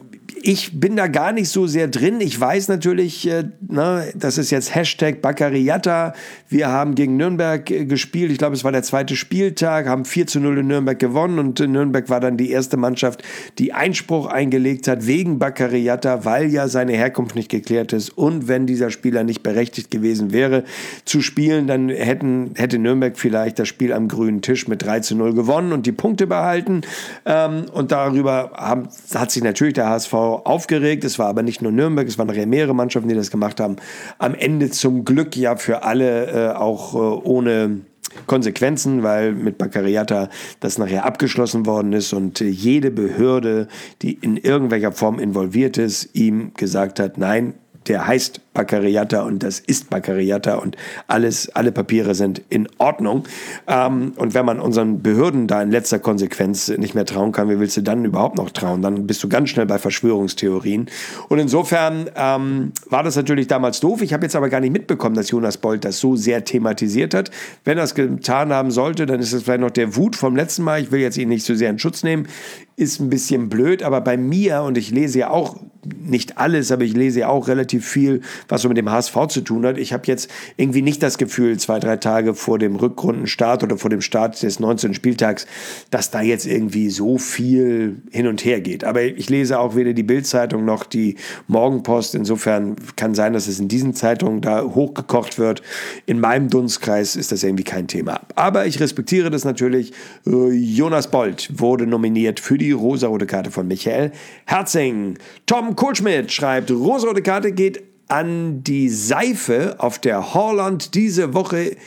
Ich bin da gar nicht so sehr drin. Ich weiß natürlich, äh, ne, das ist jetzt Hashtag Baccariata. Wir haben gegen Nürnberg äh, gespielt. Ich glaube, es war der zweite Spieltag, haben vier zu null in Nürnberg gewonnen und äh, Nürnberg war dann die erste Mannschaft, die Einspruch eingelegt hat wegen Baccariata, weil ja seine Herkunft nicht geklärt ist. Und wenn dieser Spieler nicht berechtigt gewesen wäre zu spielen, dann hätten, hätte Nürnberg vielleicht das Spiel am grünen Tisch mit drei zu null gewonnen und die Punkte behalten. Ähm, und darüber haben, hat sich natürlich der H S V aufgeregt. Es war aber nicht nur Nürnberg, es waren nachher mehrere Mannschaften, die das gemacht haben. Am Ende zum Glück ja für alle äh, auch äh, ohne Konsequenzen, weil mit Baccariata das nachher abgeschlossen worden ist und äh, jede Behörde, die in irgendwelcher Form involviert ist, ihm gesagt hat, nein, der heißt Baccariata und das ist Baccariata und alles, alle Papiere sind in Ordnung. Ähm, und wenn man unseren Behörden da in letzter Konsequenz nicht mehr trauen kann, wie willst du dann überhaupt noch trauen? Dann bist du ganz schnell bei Verschwörungstheorien. Und insofern ähm, war das natürlich damals doof. Ich habe jetzt aber gar nicht mitbekommen, dass Jonas Bold das so sehr thematisiert hat. Wenn er es getan haben sollte, dann ist es vielleicht noch der Wut vom letzten Mal. Ich will jetzt ihn nicht so sehr in Schutz nehmen. Ist ein bisschen blöd, aber bei mir, und ich lese ja auch nicht alles, aber ich lese ja auch relativ viel, was so mit dem H S V zu tun hat. Ich habe jetzt irgendwie nicht das Gefühl, zwei, drei Tage vor dem Rückrundenstart oder vor dem Start des neunzehnten Spieltags, dass da jetzt irgendwie so viel hin und her geht. Aber ich lese auch weder die Bild-Zeitung noch die Morgenpost. Insofern kann sein, dass es in diesen Zeitungen da hochgekocht wird. In meinem Dunstkreis ist das irgendwie kein Thema. Aber ich respektiere das natürlich. Jonas Bold wurde nominiert für die rosarote Karte von Michael Herzing. Tom Kohlschmidt schreibt, rosarote Karte geht an die Seife, auf der Haaland diese Woche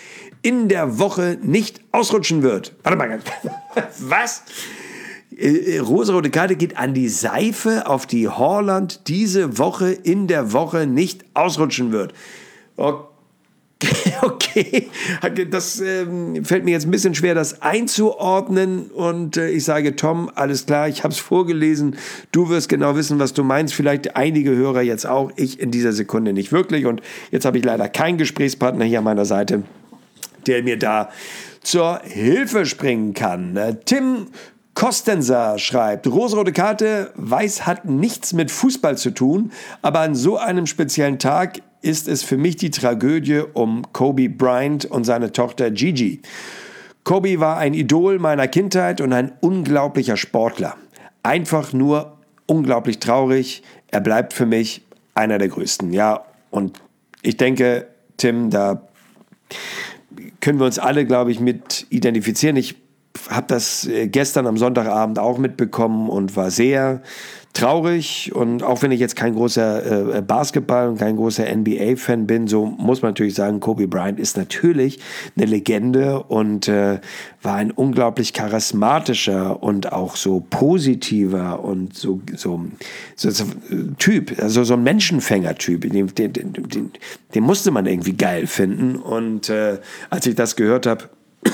in der Woche nicht ausrutschen wird. Warte mal, was? Äh, rosarote Karte geht an die Seife, auf die Haaland diese Woche in der Woche nicht ausrutschen wird. Okay. Okay, das ähm, fällt mir jetzt ein bisschen schwer, das einzuordnen und äh, ich sage, Tom, alles klar, ich habe es vorgelesen, du wirst genau wissen, was du meinst, vielleicht einige Hörer jetzt auch, ich in dieser Sekunde nicht wirklich und jetzt habe ich leider keinen Gesprächspartner hier an meiner Seite, der mir da zur Hilfe springen kann. Äh, Tim Kostenser schreibt, rosarote Karte, weiß hat nichts mit Fußball zu tun, aber an so einem speziellen Tag ist es für mich die Tragödie um Kobe Bryant und seine Tochter Gigi. Kobe war ein Idol meiner Kindheit und ein unglaublicher Sportler. Einfach nur unglaublich traurig. Er bleibt für mich einer der größten. Ja, und ich denke, Tim, da können wir uns alle, glaube ich, mit identifizieren. Ich habe das gestern am Sonntagabend auch mitbekommen und war sehr traurig. Und auch wenn ich jetzt kein großer äh, Basketball- und kein großer N B A-Fan bin, so muss man natürlich sagen, Kobe Bryant ist natürlich eine Legende und äh, war ein unglaublich charismatischer und auch so positiver und so, so, so, so Typ, also so ein Menschenfänger-Typ. Den, den, den, den musste man irgendwie geil finden. Und äh, als ich das gehört habe,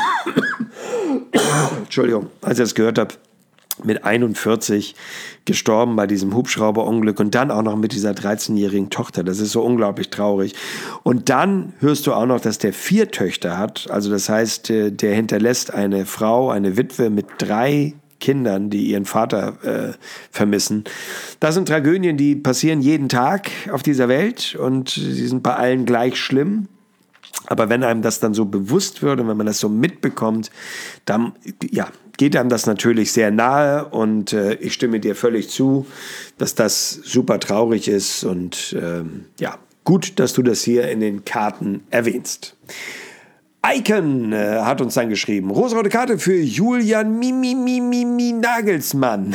Entschuldigung, als ich das gehört habe, mit einundvierzig gestorben bei diesem Hubschrauberunglück und dann auch noch mit dieser dreizehnjährigen Tochter. Das ist so unglaublich traurig. Und dann hörst du auch noch, dass der vier Töchter hat. Also das heißt, der hinterlässt eine Frau, eine Witwe mit drei Kindern, die ihren Vater äh, vermissen. Das sind Tragödien, die passieren jeden Tag auf dieser Welt und sie sind bei allen gleich schlimm. Aber wenn einem das dann so bewusst wird und wenn man das so mitbekommt, dann ja, geht einem das natürlich sehr nahe und äh, ich stimme dir völlig zu, dass das super traurig ist und ähm, ja, gut, dass du das hier in den Karten erwähnst. Icon äh, hat uns dann geschrieben, rosarote Karte für Julian Mimi Mimi Mimi Nagelsmann.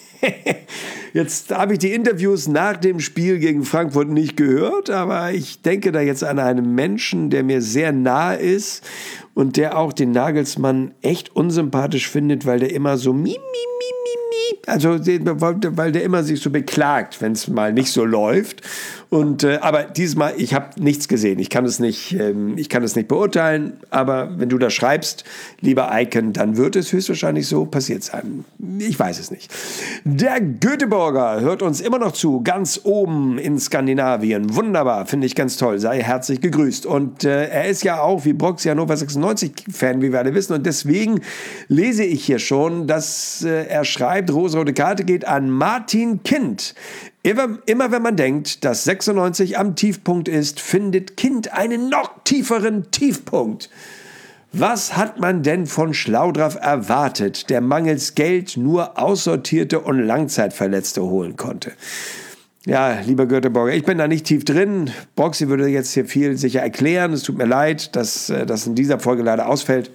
Jetzt habe ich die Interviews nach dem Spiel gegen Frankfurt nicht gehört, aber ich denke da jetzt an einen Menschen, der mir sehr nahe ist und der auch den Nagelsmann echt unsympathisch findet, weil der immer so mi, mi, mi, mi, mi, also weil der immer sich so beklagt, wenn es mal nicht so läuft. Und äh, aber diesmal, ich habe nichts gesehen. Ich kann es nicht, ähm, ich kann es nicht beurteilen. Aber wenn du da schreibst, lieber Icon, dann wird es höchstwahrscheinlich so passiert sein. Ich weiß es nicht. Der Göteborger hört uns immer noch zu, ganz oben in Skandinavien. Wunderbar, finde ich ganz toll. Sei herzlich gegrüßt. Und äh, er ist ja auch wie Broxy Hannover sechsundneunzig-Fan, wie wir alle wissen. Und deswegen lese ich hier schon, dass äh, er schreibt, rosarote Karte geht an Martin Kind. Immer, immer wenn man denkt, dass sechsundneunzig am Tiefpunkt ist, findet Kind einen noch tieferen Tiefpunkt. Was hat man denn von Schlaudraff erwartet, der mangels Geld nur Aussortierte und Langzeitverletzte holen konnte? Ja, lieber Göteborger, ich bin da nicht tief drin. Broxy würde jetzt hier viel sicher erklären. Es tut mir leid, dass das in dieser Folge leider ausfällt.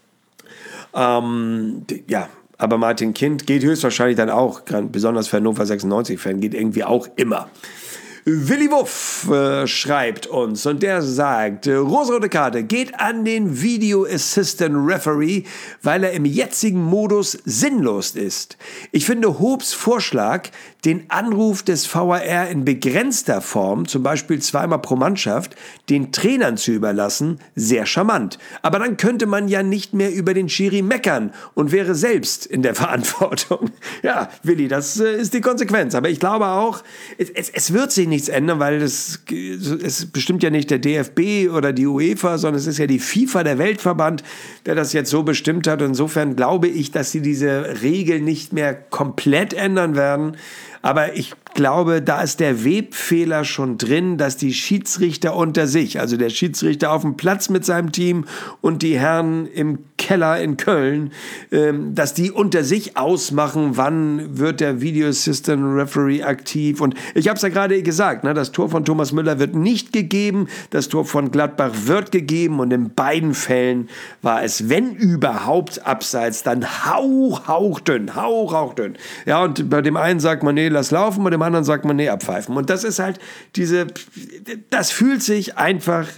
Ähm, ja, aber Martin Kind geht höchstwahrscheinlich dann auch, besonders für Hannover sechsundneunzig-Fan, geht irgendwie auch immer. Willi Wuff äh, schreibt uns und der sagt, äh, rosarote Karte geht an den Video Assistant Referee, weil er im jetzigen Modus sinnlos ist. Ich finde Hobs Vorschlag, den Anruf des V A R in begrenzter Form, zum Beispiel zweimal pro Mannschaft, den Trainern zu überlassen, sehr charmant. Aber dann könnte man ja nicht mehr über den Schiri meckern und wäre selbst in der Verantwortung. Ja, Willi, das äh, ist die Konsequenz. Aber ich glaube auch, es, es, es wird sich nichts ändern, weil das, es bestimmt ja nicht der D F B oder die UEFA, sondern es ist ja die FIFA, der Weltverband, der das jetzt so bestimmt hat. Insofern glaube ich, dass sie diese Regel nicht mehr komplett ändern werden. Aber ich glaube, da ist der Webfehler schon drin, dass die Schiedsrichter unter sich, also der Schiedsrichter auf dem Platz mit seinem Team und die Herren im Keller in Köln, ähm, dass die unter sich ausmachen, wann wird der Video Assistant Referee aktiv. Und ich habe es ja gerade gesagt, ne, das Tor von Thomas Müller wird nicht gegeben, das Tor von Gladbach wird gegeben und in beiden Fällen war es, wenn überhaupt, abseits, dann hauch, hauchdünn, hauch, hauchdünn. Ja, und bei dem einen sagt man, nee, lass laufen, bei dem anderen sagt man, nee, abpfeifen. Und das ist halt diese, das fühlt sich einfach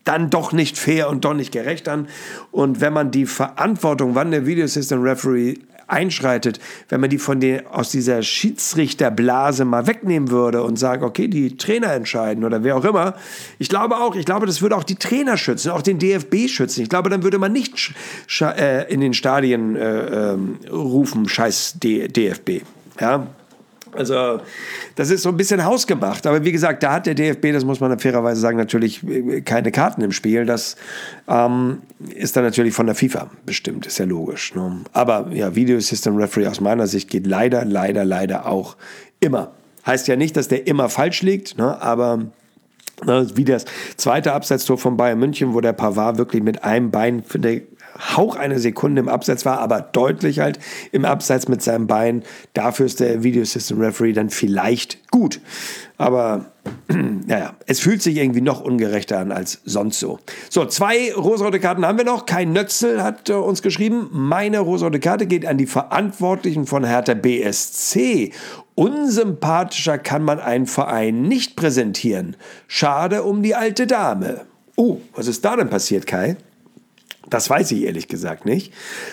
dann doch nicht fair und doch nicht gerecht an. Und wenn man die Verantwortung, wann der Video Assistant Referee einschreitet, wenn man die von den, aus dieser Schiedsrichterblase mal wegnehmen würde und sagt, okay, die Trainer entscheiden oder wer auch immer. Ich glaube auch, ich glaube, das würde auch die Trainer schützen, auch den D F B schützen. Ich glaube, dann würde man nicht sch- sch- äh, in den Stadien äh, äh, rufen, scheiß D- DFB. Ja. Also das ist so ein bisschen hausgemacht. Aber wie gesagt, da hat der D F B, das muss man fairerweise sagen, natürlich keine Karten im Spiel. Das ähm, ist dann natürlich von der FIFA bestimmt, ist ja logisch. Ne? Aber ja, Video Assistant Referee aus meiner Sicht geht leider, leider, leider auch immer. Heißt ja nicht, dass der immer falsch liegt, ne? Aber ne, wie das zweite Abseitstor von Bayern München, wo der Pavard wirklich mit einem Bein für der Hauch eine Sekunde im Abseits war, aber deutlich halt im Abseits mit seinem Bein. Dafür ist der Video Assistant Referee dann vielleicht gut. Aber naja, es fühlt sich irgendwie noch ungerechter an als sonst so. So, zwei rosarote Karten haben wir noch. Kai Nötzel hat äh, uns geschrieben, meine rosarote Karte geht an die Verantwortlichen von Hertha B S C. Unsympathischer kann man einen Verein nicht präsentieren. Schade um die alte Dame. Oh, was ist da denn passiert, Kai? Das weiß ich ehrlich gesagt nicht.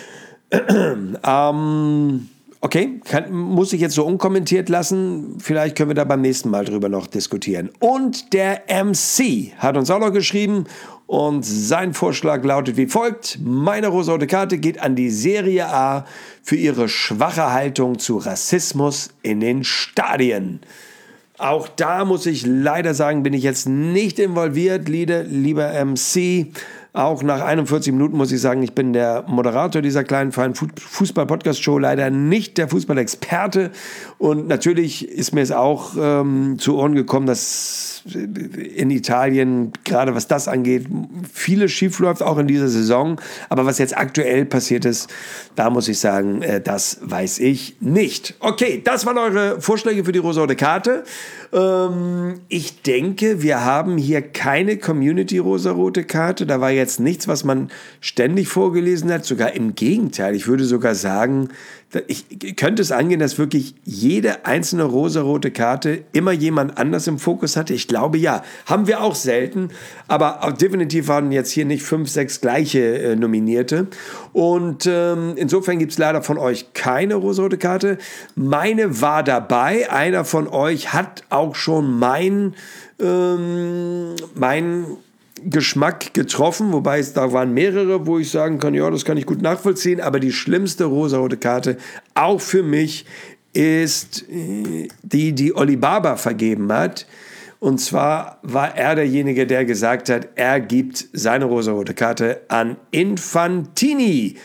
ähm, okay, kann, muss ich jetzt so unkommentiert lassen. Vielleicht können wir da beim nächsten Mal drüber noch diskutieren. Und der M C hat uns auch noch geschrieben und sein Vorschlag lautet wie folgt. Meine rosarote Karte geht an die Serie A für ihre schwache Haltung zu Rassismus in den Stadien. Auch da muss ich leider sagen, bin ich jetzt nicht involviert, lieber M C. Auch nach einundvierzig Minuten muss ich sagen, ich bin der Moderator dieser kleinen feinen Fußball-Podcast-Show, leider nicht der Fußballexperte. Und natürlich ist mir es auch ähm, zu Ohren gekommen, dass in Italien, gerade was das angeht, vieles schief läuft, auch in dieser Saison. Aber was jetzt aktuell passiert ist, da muss ich sagen, äh, das weiß ich nicht. Okay, das waren eure Vorschläge für die rosarote Karte. Ähm, ich denke, wir haben hier keine Community-rosarote Karte. Da war jetzt nichts, was man ständig vorgelesen hat. Sogar im Gegenteil. Ich würde sogar sagen, ich könnte es angehen, dass wirklich jede einzelne rosarote Karte immer jemand anders im Fokus hatte. Ich glaube, ja. Haben wir auch selten. Aber auch definitiv waren jetzt hier nicht fünf, sechs gleiche äh, Nominierte. Und ähm, insofern gibt es leider von euch keine rosarote Karte. Meine war dabei. Einer von euch hat auch schon mein, ähm, mein Geschmack getroffen, wobei es da waren mehrere, wo ich sagen kann, ja, das kann ich gut nachvollziehen, aber die schlimmste rosarote Karte, auch für mich, ist die, die Oli Baba vergeben hat. Und zwar war er derjenige, der gesagt hat, er gibt seine rosarote Karte an Infantini.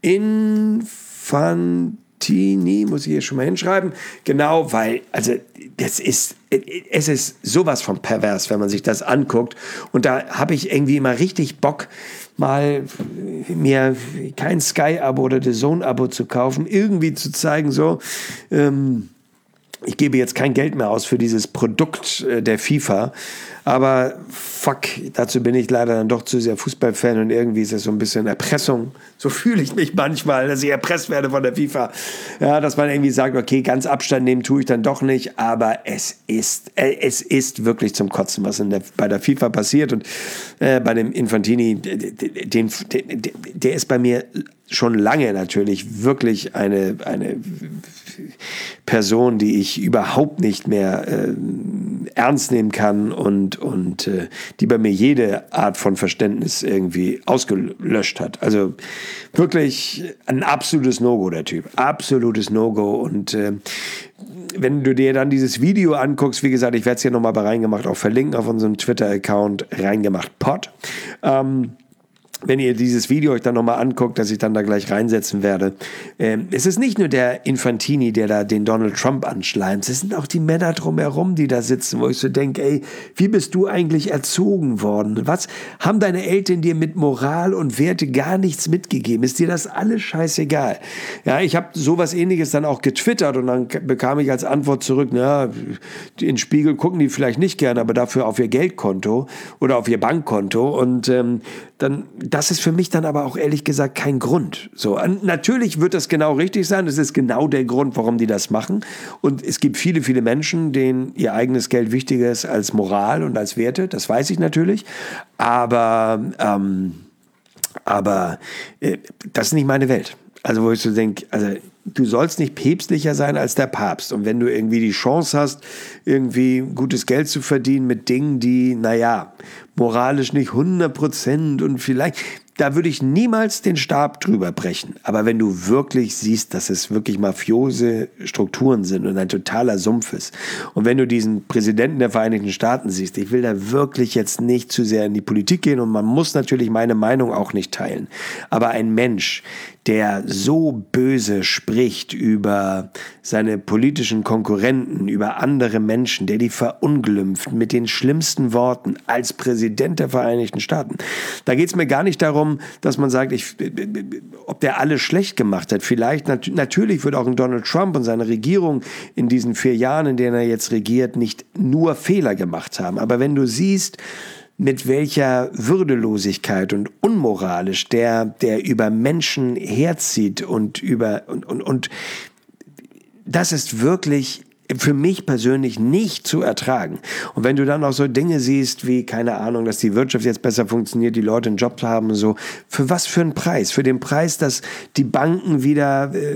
Infantini, muss ich hier schon mal hinschreiben. Genau, weil, also, das ist, es ist sowas von pervers, wenn man sich das anguckt. Und da habe ich irgendwie immer richtig Bock, mal mir kein Sky-Abo oder The Zone-Abo zu kaufen, irgendwie zu zeigen, so, ähm, ich gebe jetzt kein Geld mehr aus für dieses Produkt äh, der FIFA, aber fuck, dazu bin ich leider dann doch zu sehr Fußballfan und irgendwie ist das so ein bisschen Erpressung. So fühle ich mich manchmal, dass ich erpresst werde von der FIFA. Ja, dass man irgendwie sagt, okay, ganz Abstand nehmen tue ich dann doch nicht, aber es ist, äh, es ist wirklich zum Kotzen, was in der, bei der FIFA passiert und äh, bei dem Infantini, den, den, den, der ist bei mir schon lange natürlich wirklich eine, eine Person, die ich überhaupt nicht mehr äh, ernst nehmen kann und, und äh, die bei mir jede Art von Verständnis irgendwie ausgelöscht hat. Also wirklich ein absolutes No-Go, der Typ. Absolutes No-Go. Und äh, wenn du dir dann dieses Video anguckst, wie gesagt, ich werde es hier nochmal bei Reingemacht auch verlinken auf unserem Twitter-Account Reingemacht-Pod. Ähm, Wenn ihr dieses Video euch dann nochmal anguckt, das ich dann da gleich reinsetzen werde. Ähm, es ist nicht nur der Infantini, der da den Donald Trump anschleimt. Es sind auch die Männer drumherum, die da sitzen, wo ich so denke, ey, wie bist du eigentlich erzogen worden? Was haben deine Eltern dir mit Moral und Werte gar nichts mitgegeben? Ist dir das alles scheißegal? Ja, ich habe sowas Ähnliches dann auch getwittert und dann bekam ich als Antwort zurück, na, in den Spiegel gucken die vielleicht nicht gerne, aber dafür auf ihr Geldkonto oder auf ihr Bankkonto und ähm, dann das ist für mich dann aber auch ehrlich gesagt kein Grund. So, natürlich wird das genau richtig sein. Das ist genau der Grund, warum die das machen. Und es gibt viele, viele Menschen, denen ihr eigenes Geld wichtiger ist als Moral und als Werte. Das weiß ich natürlich. Aber, ähm, aber äh, das ist nicht meine Welt. Also wo ich so denke, also du sollst nicht päpstlicher sein als der Papst. Und wenn du irgendwie die Chance hast, irgendwie gutes Geld zu verdienen mit Dingen, die, naja, moralisch nicht hundert Prozent und vielleicht, da würde ich niemals den Stab drüber brechen. Aber wenn du wirklich siehst, dass es wirklich mafiose Strukturen sind und ein totaler Sumpf ist, und wenn du diesen Präsidenten der Vereinigten Staaten siehst, ich will da wirklich jetzt nicht zu sehr in die Politik gehen und man muss natürlich meine Meinung auch nicht teilen. Aber ein Mensch, der so böse spricht über seine politischen Konkurrenten, über andere Menschen, der die verunglimpft mit den schlimmsten Worten als Präsident der Vereinigten Staaten. Da geht es mir gar nicht darum, dass man sagt, ich, ob der alles schlecht gemacht hat. Vielleicht, nat- natürlich wird auch ein Donald Trump und seine Regierung in diesen vier Jahren, in denen er jetzt regiert, nicht nur Fehler gemacht haben. Aber wenn du siehst, mit welcher Würdelosigkeit und unmoralisch der, der über Menschen herzieht und über, und, und, und das ist wirklich für mich persönlich nicht zu ertragen. Und wenn du dann auch so Dinge siehst wie, keine Ahnung, dass die Wirtschaft jetzt besser funktioniert, die Leute einen Job haben und so, für was für einen Preis? Für den Preis, dass die Banken wieder äh,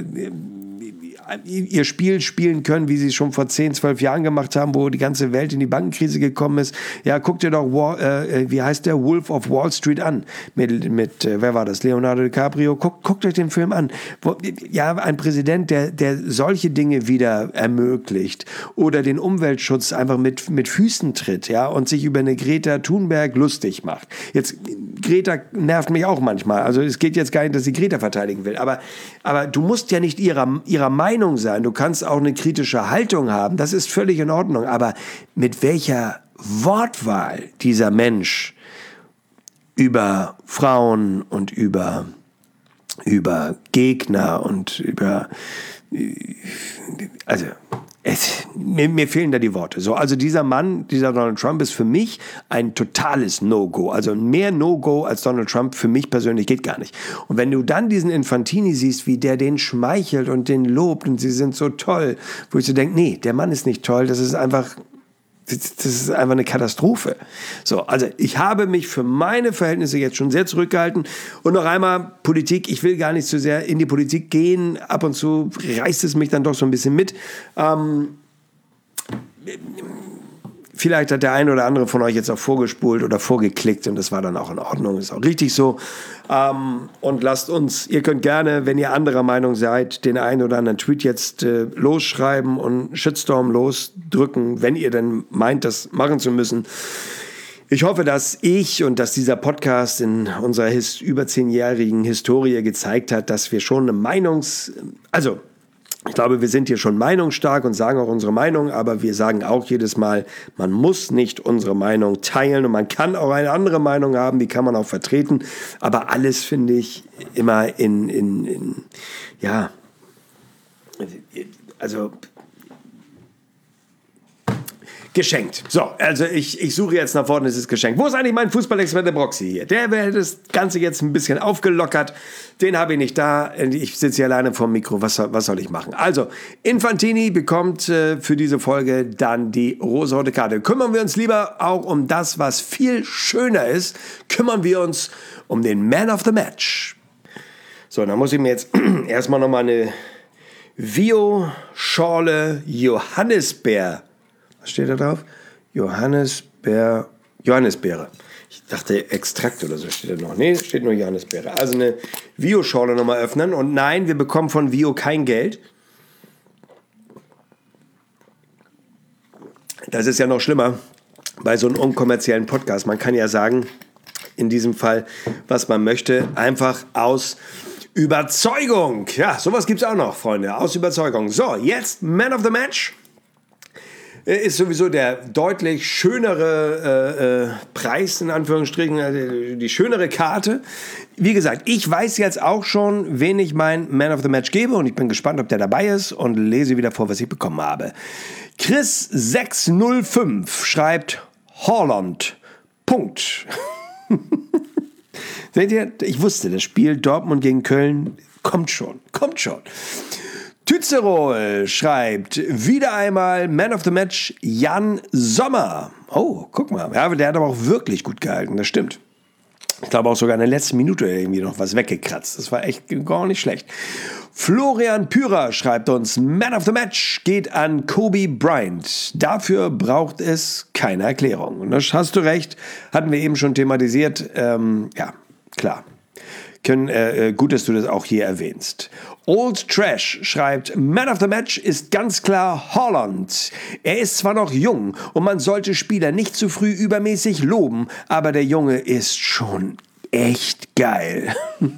ihr Spiel spielen können, wie sie es schon vor zehn, zwölf Jahren gemacht haben, wo die ganze Welt in die Bankenkrise gekommen ist. Ja, guck dir doch, Wall, äh, wie heißt der, Wolf of Wall Street an, mit, mit äh, wer war das, Leonardo DiCaprio, guck, guckt euch den Film an. Wo, ja, ein Präsident, der, der solche Dinge wieder ermöglicht oder den Umweltschutz einfach mit, mit Füßen tritt, ja, und sich über eine Greta Thunberg lustig macht. Jetzt, Greta nervt mich auch manchmal, also es geht jetzt gar nicht, dass sie Greta verteidigen will, aber, aber du musst ja nicht ihrer, ihrer Meinung sein. Du kannst auch eine kritische Haltung haben. Das ist völlig in Ordnung. Aber mit welcher Wortwahl dieser Mensch über Frauen und über, über Gegner und über, also, es, mir, mir fehlen da die Worte. So, also dieser Mann, dieser Donald Trump ist für mich ein totales No-Go. Also mehr No-Go als Donald Trump für mich persönlich geht gar nicht. Und wenn du dann diesen Infantini siehst, wie der den schmeichelt und den lobt und sie sind so toll, wo ich so denke, nee, der Mann ist nicht toll, das ist einfach... Das ist einfach eine Katastrophe. So, also ich habe mich für meine Verhältnisse jetzt schon sehr zurückgehalten. Und noch einmal, Politik, ich will gar nicht so sehr in die Politik gehen. Ab und zu reißt es mich dann doch so ein bisschen mit. Ähm, vielleicht hat der eine oder andere von euch jetzt auch vorgespult oder vorgeklickt und das war dann auch in Ordnung, ist auch richtig so. Ähm, und lasst uns, ihr könnt gerne, wenn ihr anderer Meinung seid, den einen oder anderen Tweet jetzt äh, losschreiben und Shitstorm losdrücken, wenn ihr denn meint, das machen zu müssen. Ich hoffe, dass ich und dass dieser Podcast in unserer his- über zehnjährigen Historie gezeigt hat, dass wir schon eine Meinungs... Also, ich glaube, wir sind hier schon meinungsstark und sagen auch unsere Meinung, aber wir sagen auch jedes Mal, man muss nicht unsere Meinung teilen und man kann auch eine andere Meinung haben, die kann man auch vertreten, aber alles finde ich immer in, in, in ja, also geschenkt. So, also ich, ich suche jetzt nach vorne, es ist geschenkt. Wo ist eigentlich mein Fußballexperte Broxy hier? Der hätte das Ganze jetzt ein bisschen aufgelockert. Den habe ich nicht da. Ich sitze hier alleine vorm Mikro. Was, was soll ich machen? Also, Infantini bekommt äh, für diese Folge dann die rosa-rote Karte. Kümmern wir uns lieber auch um das, was viel schöner ist. Kümmern wir uns um den Man of the Match. So, dann muss ich mir jetzt erstmal nochmal eine Vio-Schorle Johannisbeer. Was steht da drauf? Johannisbeer, Johannisbeere. Ich dachte Extrakt oder so steht da noch. Nee, steht nur Johannisbeere. Also eine Vio-Schorle nochmal öffnen. Und nein, wir bekommen von Vio kein Geld. Das ist ja noch schlimmer bei so einem unkommerziellen Podcast. Man kann ja sagen, in diesem Fall, was man möchte, einfach aus Überzeugung. Ja, sowas gibt's auch noch, Freunde. Aus Überzeugung. So, jetzt Man of the Match. Ist sowieso der deutlich schönere äh, äh, Preis, in Anführungsstrichen, also die schönere Karte. Wie gesagt, ich weiß jetzt auch schon, wen ich mein Man of the Match gebe und ich bin gespannt, ob der dabei ist und lese wieder vor, was ich bekommen habe. Chris sechs null fünf schreibt Holland. Punkt. Seht ihr, ich wusste, das Spiel Dortmund gegen Köln kommt schon, kommt schon. Tützerol schreibt, wieder einmal Man of the Match Jan Sommer. Oh, guck mal, ja, der hat aber auch wirklich gut gehalten, das stimmt. Ich glaube auch sogar in der letzten Minute irgendwie noch was weggekratzt. Das war echt gar nicht schlecht. Florian Pürer schreibt uns, Man of the Match geht an Kobe Bryant. Dafür braucht es keine Erklärung. Und das hast du recht, hatten wir eben schon thematisiert. Ähm, ja, klar. Können, äh, gut, dass du das auch hier erwähnst. Old Trash schreibt, Man of the Match ist ganz klar Haaland. Er ist zwar noch jung und man sollte Spieler nicht zu früh übermäßig loben, aber der Junge ist schon echt geil.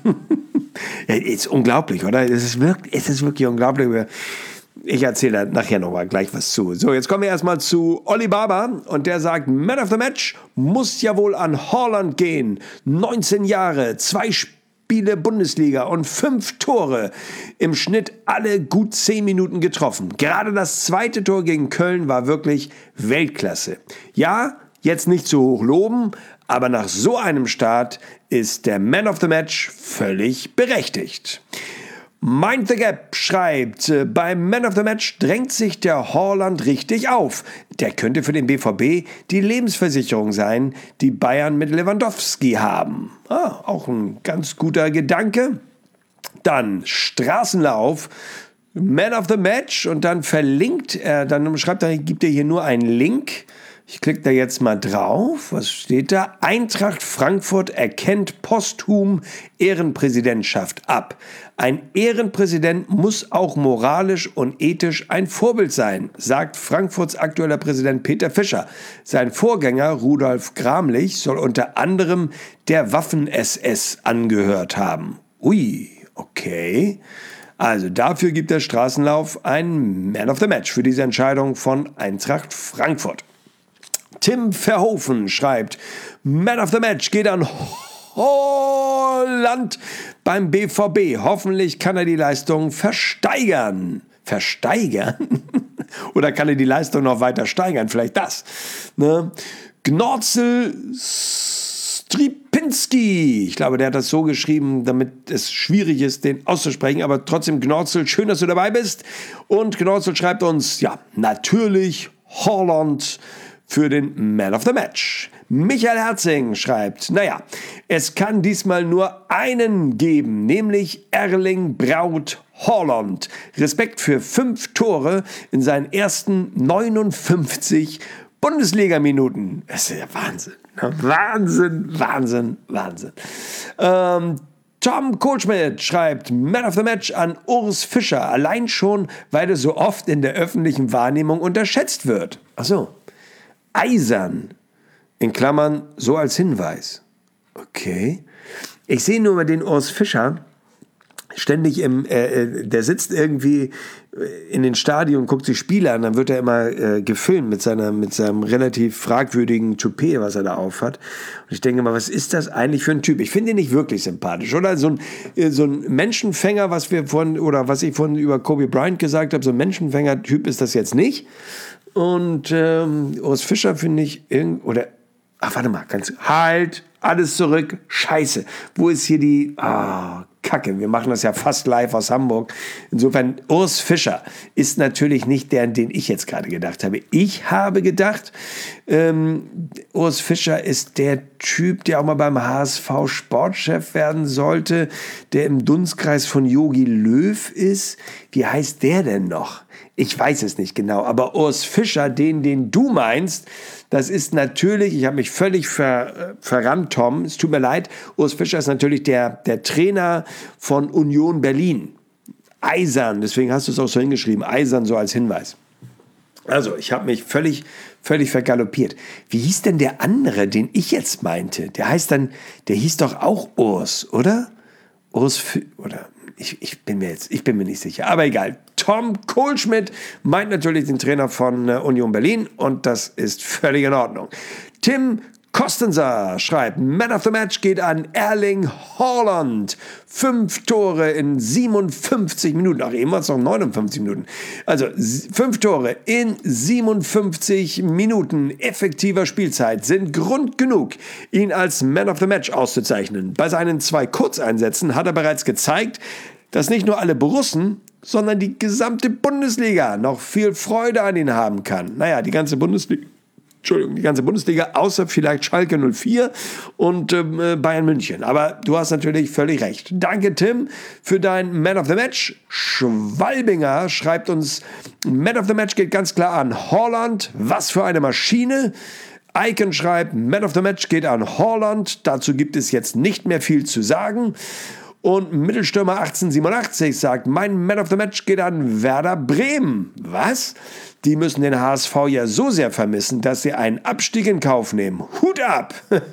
Ist unglaublich, oder? Es ist wirklich, es ist wirklich unglaublich. Ich erzähle da nachher noch mal gleich was zu. So, jetzt kommen wir erstmal zu Olli Baba und der sagt, Man of the Match muss ja wohl an Haaland gehen. neunzehn Jahre, zwei Spiele. Spiele Bundesliga und fünf Tore. Im Schnitt alle gut zehn Minuten getroffen. Gerade das zweite Tor gegen Köln war wirklich Weltklasse. Ja, jetzt nicht zu hoch loben, aber nach so einem Start ist der Man of the Match völlig berechtigt. Mind the Gap schreibt, beim Man of the Match drängt sich der Haaland richtig auf. Der könnte für den B V B die Lebensversicherung sein, die Bayern mit Lewandowski haben. Ah, auch ein ganz guter Gedanke. Dann Straßenlauf, Man of the Match und dann verlinkt er, dann schreibt er, gibt er hier nur einen Link. Ich klicke da jetzt mal drauf. Was steht da? Eintracht Frankfurt erkennt posthum Ehrenpräsidentschaft ab. Ein Ehrenpräsident muss auch moralisch und ethisch ein Vorbild sein, sagt Frankfurts aktueller Präsident Peter Fischer. Sein Vorgänger Rudolf Gramlich soll unter anderem der Waffen-S S angehört haben. Ui, okay. Also dafür gibt der Straßenlauf ein Man of the Match für diese Entscheidung von Eintracht Frankfurt. Tim Verhoeven schreibt, Man of the Match geht an Haaland beim B V B. Hoffentlich kann er die Leistung versteigern. Versteigern? Oder kann er die Leistung noch weiter steigern? Vielleicht das. Ne? Gnorzel Stripinski. Ich glaube, der hat das so geschrieben, damit es schwierig ist, den auszusprechen. Aber trotzdem, Gnorzel, schön, dass du dabei bist. Und Gnorzel schreibt uns, ja, natürlich Haaland für den Man of the Match. Michael Herzing schreibt, naja, es kann diesmal nur einen geben, nämlich Erling Braut Haaland. Respekt für fünf Tore in seinen ersten neunundfünfzig Bundesliga-Minuten. Das ist ja Wahnsinn. Wahnsinn, Wahnsinn, Wahnsinn. Ähm, Tom Kohlschmidt schreibt, Man of the Match an Urs Fischer. Allein schon, weil er so oft in der öffentlichen Wahrnehmung unterschätzt wird. Ach so. Eisern, in Klammern, so als Hinweis. Okay. Ich sehe nur mal den Urs Fischer, ständig im, äh, der sitzt irgendwie in den Stadien und guckt sich Spiele an, dann wird er immer äh, gefilmt mit seiner, mit seinem relativ fragwürdigen Toupet, was er da aufhat. Und ich denke mal, was ist das eigentlich für ein Typ? Ich finde ihn nicht wirklich sympathisch, oder? So ein, äh, so ein Menschenfänger, was wir von, oder was ich vorhin über Kobe Bryant gesagt habe, so ein Menschenfänger-Typ ist das jetzt nicht. Und ähm, Urs Fischer finde ich irgend oder ach warte mal, ganz halt alles zurück. Scheiße, wo ist hier die ah Kacke? Wir machen das ja fast live aus Hamburg. Insofern Urs Fischer ist natürlich nicht der, an den ich jetzt gerade gedacht habe. Ich habe gedacht, ähm, Urs Fischer ist der Typ, der auch mal beim H S V Sportchef werden sollte, der im Dunstkreis von Jogi Löw ist. Wie heißt der denn noch? Ich weiß es nicht genau, aber Urs Fischer, den, den du meinst, das ist natürlich, ich habe mich völlig ver, verrannt, Tom, es tut mir leid, Urs Fischer ist natürlich der, der Trainer von Union Berlin. Eisern, deswegen hast du es auch so hingeschrieben, Eisern so als Hinweis. Also, ich habe mich völlig, völlig vergaloppiert. Wie hieß denn der andere, den ich jetzt meinte? Der heißt dann, der hieß doch auch Urs, oder? Urs, oder... Ich, ich bin mir jetzt, ich bin mir nicht sicher, aber egal. Tom Kohlschmidt meint natürlich den Trainer von äh, Union Berlin und das ist völlig in Ordnung. Tim Kostenser schreibt, Man of the Match geht an Erling Haaland. Fünf Tore in siebenundfünfzig Minuten. Ach, eben war es noch neunundfünfzig Minuten. Also fünf Tore in siebenundfünfzig Minuten effektiver Spielzeit sind Grund genug, ihn als Man of the Match auszuzeichnen. Bei seinen zwei Kurzeinsätzen hat er bereits gezeigt, dass nicht nur alle Borussen, sondern die gesamte Bundesliga noch viel Freude an ihn haben kann. Naja, die ganze Bundesliga, Entschuldigung, die ganze Bundesliga, außer vielleicht Schalke null vier und äh, Bayern München. Aber du hast natürlich völlig recht. Danke, Tim, für dein Man of the Match. Schwalbinger schreibt uns, Man of the Match geht ganz klar an Haaland. Was für eine Maschine. Icon schreibt, Man of the Match geht an Haaland. Dazu gibt es jetzt nicht mehr viel zu sagen. Und Mittelstürmer achtzehnhundertsiebenundachtzig sagt, mein Man of the Match geht an Werder Bremen. Was? Die müssen den H S V ja so sehr vermissen, dass sie einen Abstieg in Kauf nehmen. Hut ab!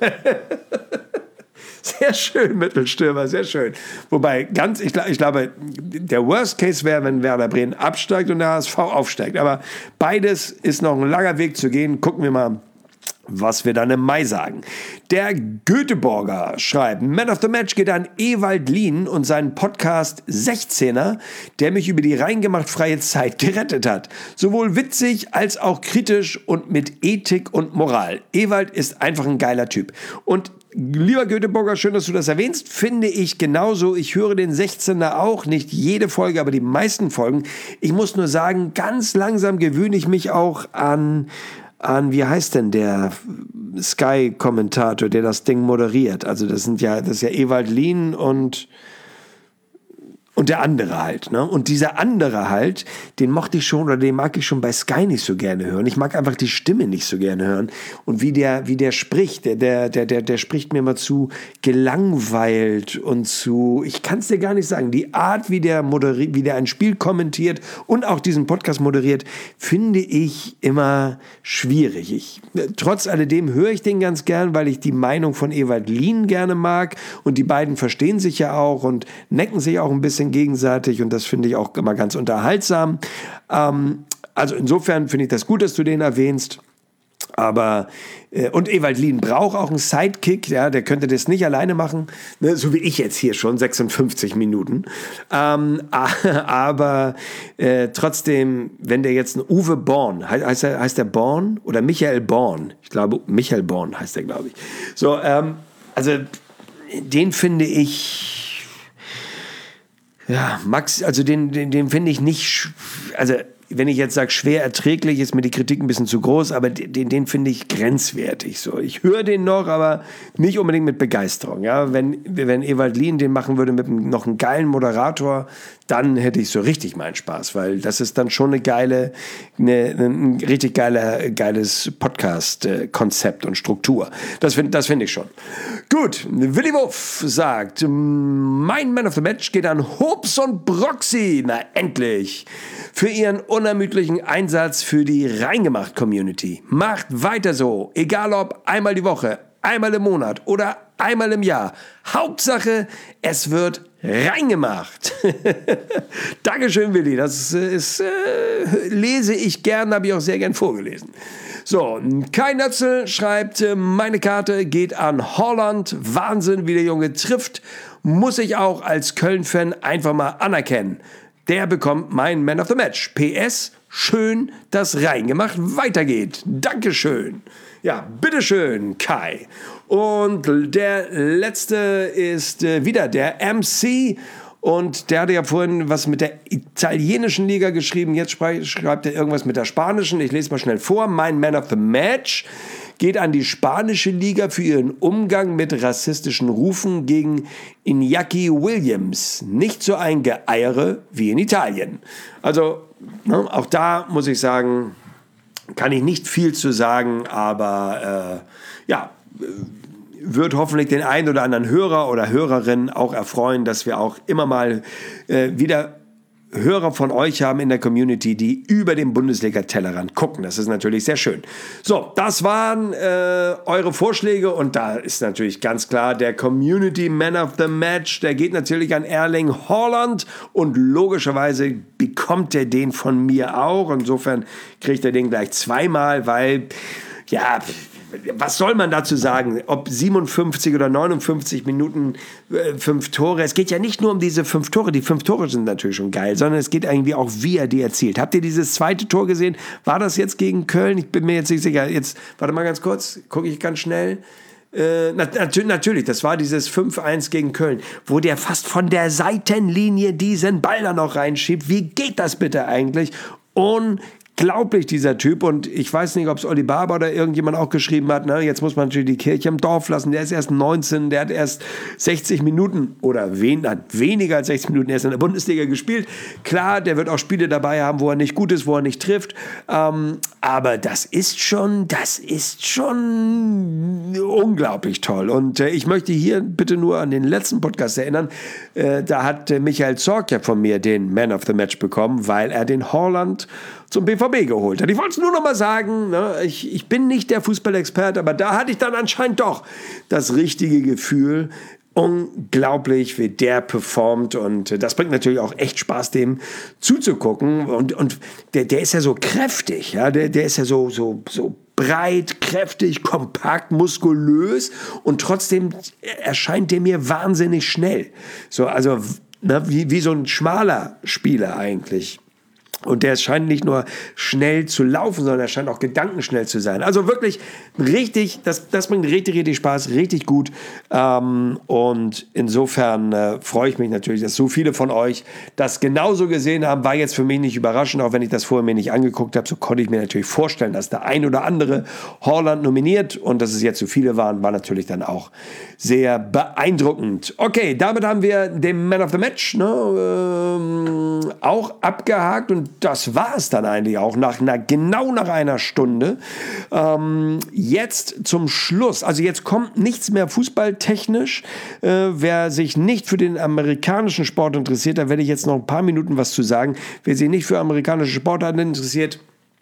Sehr schön, Mittelstürmer, sehr schön. Wobei, ganz, ich, ich glaube, der Worst Case wäre, wenn Werder Bremen absteigt und der H S V aufsteigt. Aber beides ist noch ein langer Weg zu gehen. Gucken wir mal, was wir dann im Mai sagen. Der Göteborger schreibt, Man of the Match geht an Ewald Lien und seinen Podcast sechzehner, der mich über die reingemacht freie Zeit gerettet hat. Sowohl witzig als auch kritisch und mit Ethik und Moral. Ewald ist einfach ein geiler Typ. Und lieber Göteborger, schön, dass du das erwähnst, finde ich genauso. Ich höre den sechzehner auch, nicht jede Folge, aber die meisten Folgen. Ich muss nur sagen, ganz langsam gewöhne ich mich auch an an, wie heißt denn der Sky-Kommentator, der das Ding moderiert? Also das sind ja, das ist ja Ewald Lien und Und der andere halt, ne? Und dieser andere halt, den mochte ich schon oder den mag ich schon bei Sky nicht so gerne hören. Ich mag einfach die Stimme nicht so gerne hören. Und wie der, wie der spricht, der, der, der, der, der spricht mir immer zu gelangweilt und zu, ich kann es dir gar nicht sagen, die Art, wie der moderiert, wie der ein Spiel kommentiert und auch diesen Podcast moderiert, finde ich immer schwierig. Ich, trotz alledem höre ich den ganz gern, weil ich die Meinung von Ewald Lien gerne mag und die beiden verstehen sich ja auch und necken sich auch ein bisschen gegenseitig und das finde ich auch immer ganz unterhaltsam. Ähm, also insofern finde ich das gut, dass du den erwähnst. Aber, äh, und Ewald Lien braucht auch einen Sidekick, ja, der könnte das nicht alleine machen, ne, so wie ich jetzt hier schon, sechsundfünfzig Minuten. Ähm, aber äh, trotzdem, wenn der jetzt ein Uwe Born, heißt der, heißt der Born oder Michael Born? Ich glaube, Michael Born heißt der, glaube ich. So, ähm, also den finde ich, ja, Max, also den, den, den finde ich nicht, also wenn ich jetzt sage, schwer erträglich, ist mir die Kritik ein bisschen zu groß, aber den, den finde ich grenzwertig. So. Ich höre den noch, aber nicht unbedingt mit Begeisterung. Ja? Wenn, wenn Ewald Lien den machen würde mit noch einem geilen Moderator, dann hätte ich so richtig meinen Spaß, weil das ist dann schon eine geile, eine, ein richtig geiler, geiles Podcast-Konzept und Struktur. Das finde das find ich schon. Gut, Willi Wuff sagt, mein Man of the Match geht an Hobbs und Broxy, na endlich, für ihren unermüdlichen Einsatz für die Reingemacht-Community. Macht weiter so, egal ob einmal die Woche, einmal im Monat oder einmal im Jahr. Hauptsache, es wird reingemacht. Dankeschön, Willi. Das ist, äh, lese ich gern, habe ich auch sehr gern vorgelesen. So, Kai Nötzel schreibt, meine Karte geht an Holland. Wahnsinn, wie der Junge trifft. Muss ich auch als Köln-Fan einfach mal anerkennen. Der bekommt mein Man of the Match. P S, schön, dass reingemacht weitergeht. Dankeschön. Ja, bitteschön, Kai. Und der letzte ist äh, wieder der M C. Und der hatte ja vorhin was mit der italienischen Liga geschrieben. Jetzt schreibt er irgendwas mit der spanischen. Ich lese mal schnell vor. Mein Man of the Match geht an die spanische Liga für ihren Umgang mit rassistischen Rufen gegen Iñaki Williams. Nicht so ein Geeiere wie in Italien. Also, ne, auch da muss ich sagen, kann ich nicht viel zu sagen, aber äh, ja, wird hoffentlich den einen oder anderen Hörer oder Hörerin auch erfreuen, dass wir auch immer mal äh, wieder Hörer von euch haben in der Community, die über den Bundesliga-Tellerrand gucken. Das ist natürlich sehr schön. So, das waren äh, eure Vorschläge und da ist natürlich ganz klar der Community Man of the Match. Der geht natürlich an Erling Haaland und logischerweise bekommt er den von mir auch. Insofern kriegt er den gleich zweimal, weil, ja, was soll man dazu sagen? Ob siebenundfünfzig oder neunundfünfzig Minuten, äh, fünf Tore. Es geht ja nicht nur um diese fünf Tore. Die fünf Tore sind natürlich schon geil, sondern es geht irgendwie auch, wie er die erzielt. Habt ihr dieses zweite Tor gesehen? War das jetzt gegen Köln? Ich bin mir jetzt nicht sicher. Jetzt, warte mal ganz kurz, gucke ich ganz schnell. Äh, nat- natürlich, das war dieses fünf eins gegen Köln, wo der fast von der Seitenlinie diesen Ball da noch reinschiebt. Wie geht das bitte eigentlich? Unglaublich, dieser Typ. Und ich weiß nicht, ob es Olli Barber oder irgendjemand auch geschrieben hat, ne? Jetzt muss man natürlich die Kirche im Dorf lassen. Der ist erst neunzehn, der hat erst sechzig Minuten oder wen, hat weniger als sechzig Minuten erst in der Bundesliga gespielt. Klar, der wird auch Spiele dabei haben, wo er nicht gut ist, wo er nicht trifft. Ähm, aber das ist schon, das ist schon unglaublich toll. Und äh, ich möchte hier bitte nur an den letzten Podcast erinnern. Äh, da hat äh, Michael Zorc ja von mir den Man of the Match bekommen, weil er den Haaland zum B V B geholt hat. Ich wollte es nur noch mal sagen, ne? ich, ich bin nicht der Fußballexperte, aber da hatte ich dann anscheinend doch das richtige Gefühl. Unglaublich, wie der performt, und das bringt natürlich auch echt Spaß, dem zuzugucken. Und, und der, der ist ja so kräftig, ja? der, der ist ja so, so, so breit, kräftig, kompakt, muskulös, und trotzdem erscheint der mir wahnsinnig schnell. So, also ne, wie, wie so ein schmaler Spieler eigentlich. Und der scheint nicht nur schnell zu laufen, sondern er scheint auch gedankenschnell zu sein. Also wirklich richtig, das, das bringt richtig, richtig Spaß, richtig gut. Ähm, und insofern äh, freue ich mich natürlich, dass so viele von euch das genauso gesehen haben. War jetzt für mich nicht überraschend, auch wenn ich das vorher mir nicht angeguckt habe. So konnte ich mir natürlich vorstellen, dass der ein oder andere Haaland nominiert. Und dass es jetzt so viele waren, war natürlich dann auch sehr beeindruckend. Okay, damit haben wir den Man of the Match ne, ähm, auch abgehakt. Und das war es dann eigentlich auch, nach einer, genau nach einer Stunde. Ähm, jetzt zum Schluss, also jetzt kommt nichts mehr fußballtechnisch. Äh, wer sich nicht für den amerikanischen Sport interessiert, da werde ich jetzt noch ein paar Minuten was zu sagen. Wer sich nicht für amerikanische Sportarten interessiert,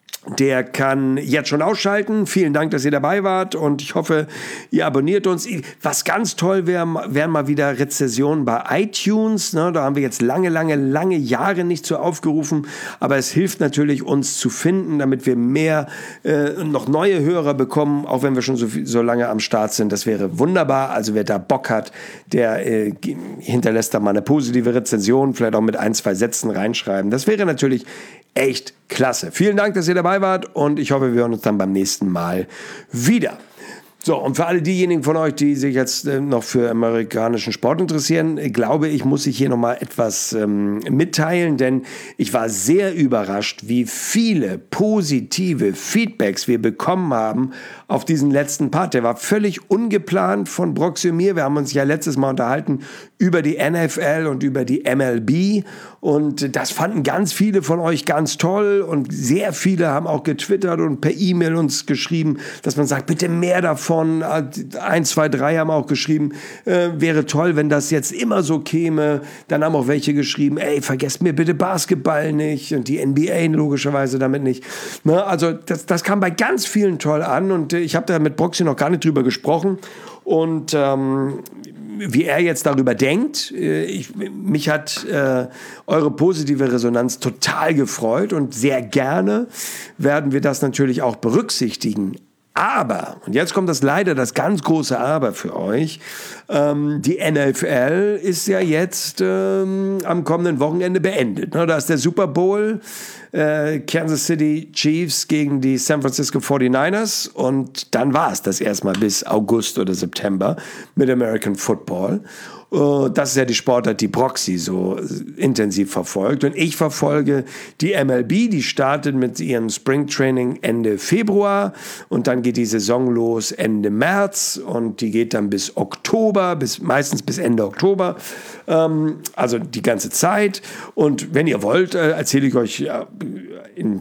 der kann jetzt schon ausschalten. Vielen Dank, dass ihr dabei wart, und ich hoffe, ihr abonniert uns. Was ganz toll wäre, wären mal wieder Rezensionen bei iTunes. Ne? Da haben wir jetzt lange, lange, lange Jahre nicht so aufgerufen, aber es hilft natürlich, uns zu finden, damit wir mehr, äh, noch neue Hörer bekommen, auch wenn wir schon so, viel, so lange am Start sind. Das wäre wunderbar. Also wer da Bock hat, der äh, hinterlässt da mal eine positive Rezension, vielleicht auch mit ein, zwei Sätzen reinschreiben. Das wäre natürlich echt klasse. Vielen Dank, dass ihr dabei wart, und ich hoffe, wir hören uns dann beim nächsten Mal wieder. So, und für alle diejenigen von euch, die sich jetzt äh, noch für amerikanischen Sport interessieren, äh, glaube ich, muss ich hier nochmal etwas ähm, mitteilen, denn ich war sehr überrascht, wie viele positive Feedbacks wir bekommen haben auf diesen letzten Part. Der war völlig ungeplant von Broxy und mir. Wir haben uns ja letztes Mal unterhalten über die N F L und über die M L B, und das fanden ganz viele von euch ganz toll, und sehr viele haben auch getwittert und per E-Mail uns geschrieben, dass man sagt, bitte mehr davon. Ein, zwei, drei haben auch geschrieben, äh, wäre toll, wenn das jetzt immer so käme. Dann haben auch welche geschrieben, ey, vergesst mir bitte Basketball nicht, und die N B A logischerweise damit nicht. Ne? Also das, das kam bei ganz vielen toll an, und äh, ich habe da mit Broxy noch gar nicht drüber gesprochen, und ähm, wie er jetzt darüber denkt. Ich, mich hat äh, eure positive Resonanz total gefreut, und sehr gerne werden wir das natürlich auch berücksichtigen. Aber, und jetzt kommt das leider das ganz große Aber für euch, ähm, die N F L ist ja jetzt ähm, am kommenden Wochenende beendet. Ne? Da ist der Super Bowl, äh, Kansas City Chiefs gegen die San Francisco forty-niners, und dann war es das erstmal bis August oder September mit American Football. Das ist ja die Sportart, die Broxy so intensiv verfolgt. Und ich verfolge die M L B, die startet mit ihrem Springtraining Ende Februar, und dann geht die Saison los Ende März, und die geht dann bis Oktober, bis, meistens bis Ende Oktober, ähm, also die ganze Zeit. Und wenn ihr wollt, äh, erzähle ich euch äh, in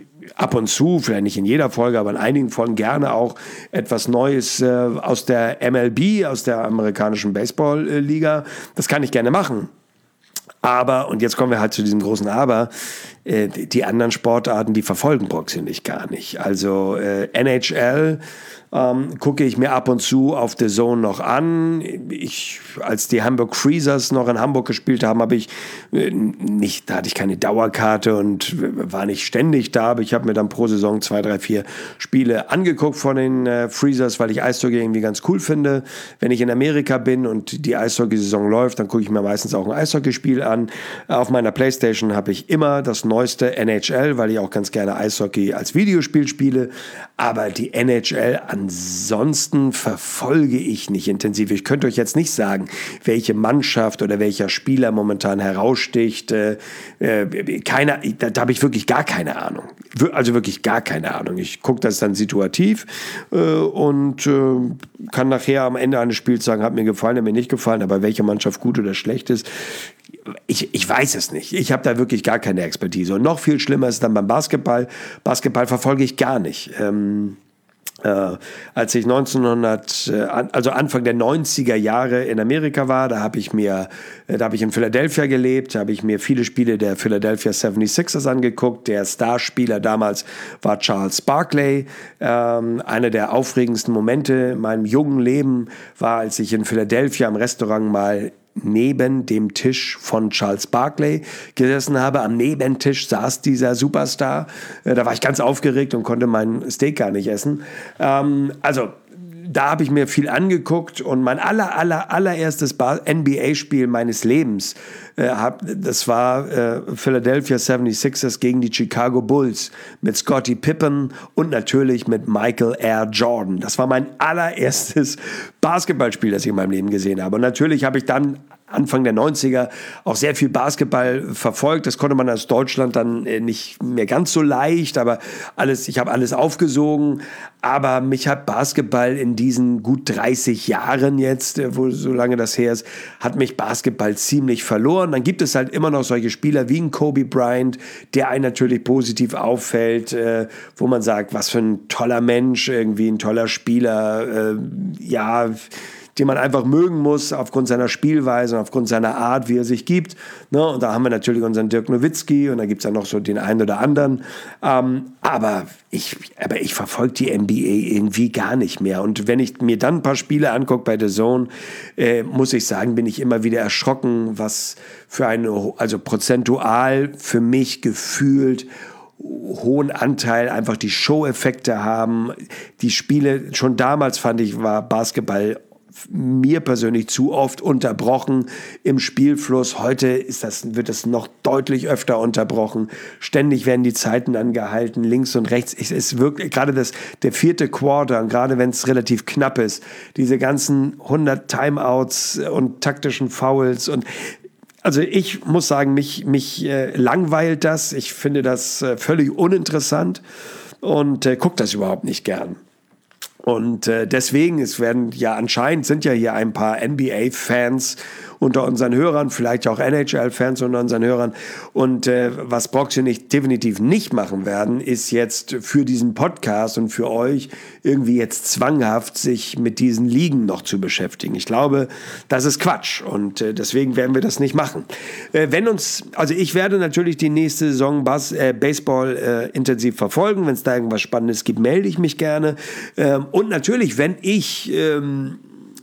ab und zu, vielleicht nicht in jeder Folge, aber in einigen Folgen gerne auch etwas Neues äh, aus der M L B, aus der amerikanischen Baseball-Liga. Das kann ich gerne machen. Aber, und jetzt kommen wir halt zu diesem großen Aber, äh, die anderen Sportarten, die verfolgen Broxy nicht gar nicht. Also äh, N H L Ähm, gucke ich mir ab und zu auf The Zone noch an. Ich, als die Hamburg Freezers noch in Hamburg gespielt haben, habe ich äh, nicht, da hatte ich keine Dauerkarte und war nicht ständig da, aber ich habe mir dann pro Saison zwei, drei, vier Spiele angeguckt von den äh, Freezers, weil ich Eishockey irgendwie ganz cool finde. Wenn ich in Amerika bin und die Eishockey-Saison läuft, dann gucke ich mir meistens auch ein Eishockeyspiel an. Auf meiner Playstation habe ich immer das neueste N H L, weil ich auch ganz gerne Eishockey als Videospiel spiele. Aber die N H L ansonsten verfolge ich nicht intensiv. Ich könnte euch jetzt nicht sagen, welche Mannschaft oder welcher Spieler momentan heraussticht. Äh, äh, keine, da, da habe ich wirklich gar keine Ahnung. Also wirklich gar keine Ahnung. Ich gucke das dann situativ äh, und äh, kann nachher am Ende eines Spiels sagen, hat mir gefallen, hat mir nicht gefallen, aber welche Mannschaft gut oder schlecht ist, Ich, ich weiß es nicht. Ich habe da wirklich gar keine Expertise. Und noch viel schlimmer ist dann beim Basketball. Basketball verfolge ich gar nicht. Ähm, äh, als ich neunzehnhundert, äh, also Anfang der neunziger Jahre in Amerika war, da habe ich mir, äh, da habe ich in Philadelphia gelebt, da habe ich mir viele Spiele der Philadelphia seventy-sixers angeguckt. Der Starspieler damals war Charles Barkley. Ähm, einer der aufregendsten Momente in meinem jungen Leben war, als ich in Philadelphia am Restaurant mal neben dem Tisch von Charles Barkley gesessen habe. Am Nebentisch saß dieser Superstar. Da war ich ganz aufgeregt und konnte meinen Steak gar nicht essen. Ähm, also da habe ich mir viel angeguckt und mein aller, aller, allererstes N B A-Spiel meines Lebens, äh, hab, das war äh, Philadelphia seventy-sixers gegen die Chicago Bulls mit Scottie Pippen und natürlich mit Michael R. Jordan. Das war mein allererstes Basketballspiel, das ich in meinem Leben gesehen habe. Und natürlich habe ich dann Anfang der neunziger auch sehr viel Basketball verfolgt. Das konnte man aus Deutschland dann nicht mehr ganz so leicht, aber alles, ich habe alles aufgesogen. Aber mich hat Basketball in diesen gut dreißig Jahren jetzt, wo so lange das her ist, hat mich Basketball ziemlich verloren. Dann gibt es halt immer noch solche Spieler wie ein Kobe Bryant, der einen natürlich positiv auffällt, äh, wo man sagt, was für ein toller Mensch, irgendwie ein toller Spieler, äh, ja, den man einfach mögen muss aufgrund seiner Spielweise und aufgrund seiner Art, wie er sich gibt. Ne? Und da haben wir natürlich unseren Dirk Nowitzki und da gibt es ja noch so den einen oder anderen. Ähm, aber ich, aber ich verfolge die N B A irgendwie gar nicht mehr. Und wenn ich mir dann ein paar Spiele angucke bei The Zone, äh, muss ich sagen, bin ich immer wieder erschrocken, was für eine, also prozentual für mich gefühlt hohen Anteil einfach die Show-Effekte haben. Die Spiele, schon damals fand ich, war Basketball mir persönlich zu oft unterbrochen im Spielfluss. Heute ist das, wird das noch deutlich öfter unterbrochen. Ständig werden die Zeiten angehalten, links und rechts. Es ist wirklich, gerade das, der vierte Quarter, und gerade wenn es relativ knapp ist, diese ganzen hundert Timeouts und taktischen Fouls und also ich muss sagen, mich, mich äh, langweilt das. Ich finde das äh, völlig uninteressant und äh, gucke das überhaupt nicht gern. Und äh, deswegen, es werden ja anscheinend, sind ja hier ein paar N B A-Fans unter unseren Hörern, vielleicht auch N H L-Fans unter unseren Hörern. Und äh, was Broxy nicht, definitiv nicht machen werden, ist jetzt für diesen Podcast und für euch irgendwie jetzt zwanghaft sich mit diesen Ligen noch zu beschäftigen. Ich glaube, das ist Quatsch und äh, deswegen werden wir das nicht machen. Äh, wenn uns, also ich werde natürlich die nächste Saison Bas, äh, Baseball äh, intensiv verfolgen. Wenn es da irgendwas Spannendes gibt, melde ich mich gerne. Ähm, und natürlich, wenn ich ähm,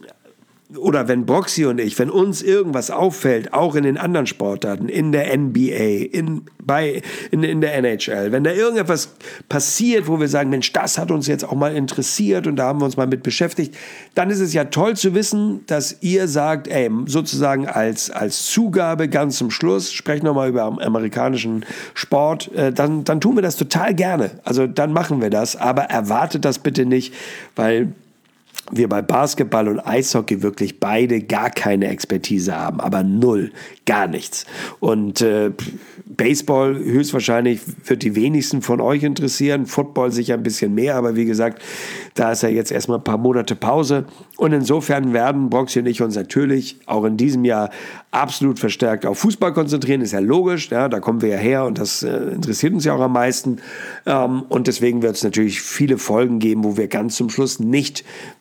oder wenn Broxy und ich, wenn uns irgendwas auffällt, auch in den anderen Sportarten, in der N B A, in, bei, in, in der N H L, wenn da irgendetwas passiert, wo wir sagen, Mensch, das hat uns jetzt auch mal interessiert und da haben wir uns mal mit beschäftigt, dann ist es ja toll zu wissen, dass ihr sagt, ey, sozusagen als, als Zugabe ganz zum Schluss, sprechen wir mal über amerikanischen Sport, äh, dann, dann tun wir das total gerne. Also dann machen wir das, aber erwartet das bitte nicht, weil wir bei Basketball und Eishockey wirklich beide gar keine Expertise haben, aber null, gar nichts. Und äh, Baseball höchstwahrscheinlich wird die wenigsten von euch interessieren, Football sicher ein bisschen mehr, aber wie gesagt, da ist ja jetzt erstmal ein paar Monate Pause und insofern werden Broxy und ich uns natürlich auch in diesem Jahr absolut verstärkt auf Fußball konzentrieren, ist ja logisch, ja, da kommen wir ja her und das äh, interessiert uns ja auch am meisten ähm, und deswegen wird es natürlich viele Folgen geben, wo wir ganz zum Schluss nicht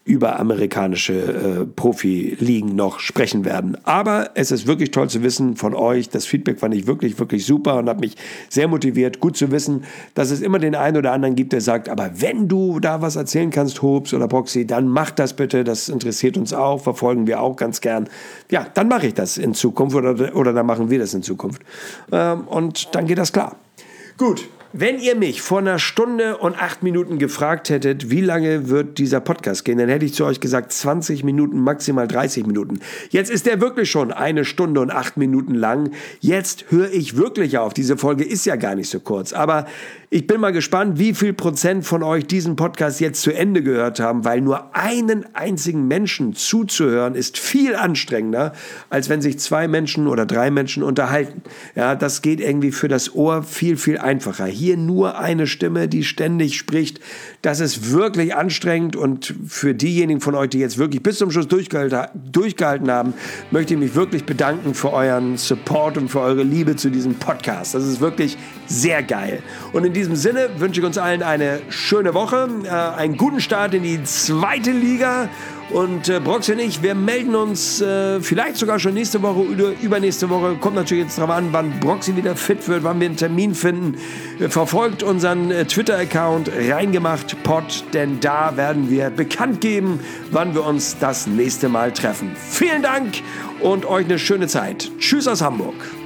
über amerikanische äh, Profi-Ligen noch sprechen werden. Aber es ist wirklich toll zu wissen von euch. Das Feedback fand ich wirklich, wirklich super und hat mich sehr motiviert. Gut zu wissen, dass es immer den einen oder anderen gibt, der sagt, aber wenn du da was erzählen kannst, Hobbs oder Broxy, dann mach das bitte. Das interessiert uns auch, verfolgen wir auch ganz gern. Ja, dann mache ich das in Zukunft oder, oder dann machen wir das in Zukunft. Ähm, und dann geht das klar. Gut. Wenn ihr mich vor einer Stunde und acht Minuten gefragt hättet, wie lange wird dieser Podcast gehen, dann hätte ich zu euch gesagt zwanzig Minuten, maximal dreißig Minuten. Jetzt ist der wirklich schon eine Stunde und acht Minuten lang. Jetzt höre ich wirklich auf. Diese Folge ist ja gar nicht so kurz. Aber ich bin mal gespannt, wie viel Prozent von euch diesen Podcast jetzt zu Ende gehört haben, weil nur einen einzigen Menschen zuzuhören ist viel anstrengender, als wenn sich zwei Menschen oder drei Menschen unterhalten. Ja, das geht irgendwie für das Ohr viel, viel einfacher. Hier nur eine Stimme, die ständig spricht. Das ist wirklich anstrengend und für diejenigen von euch, die jetzt wirklich bis zum Schluss durchgehalten, durchgehalten haben, möchte ich mich wirklich bedanken für euren Support und für eure Liebe zu diesem Podcast. Das ist wirklich sehr geil. Und in diesem Sinne wünsche ich uns allen eine schöne Woche, äh, einen guten Start in die zweite Liga. Und äh, Broxy und ich, wir melden uns äh, vielleicht sogar schon nächste Woche oder übernächste Woche. Kommt natürlich jetzt drauf an, wann Broxy wieder fit wird, wann wir einen Termin finden. Äh, verfolgt unseren äh, Twitter-Account reingemacht.pod, denn da werden wir bekannt geben, wann wir uns das nächste Mal treffen. Vielen Dank und euch eine schöne Zeit. Tschüss aus Hamburg.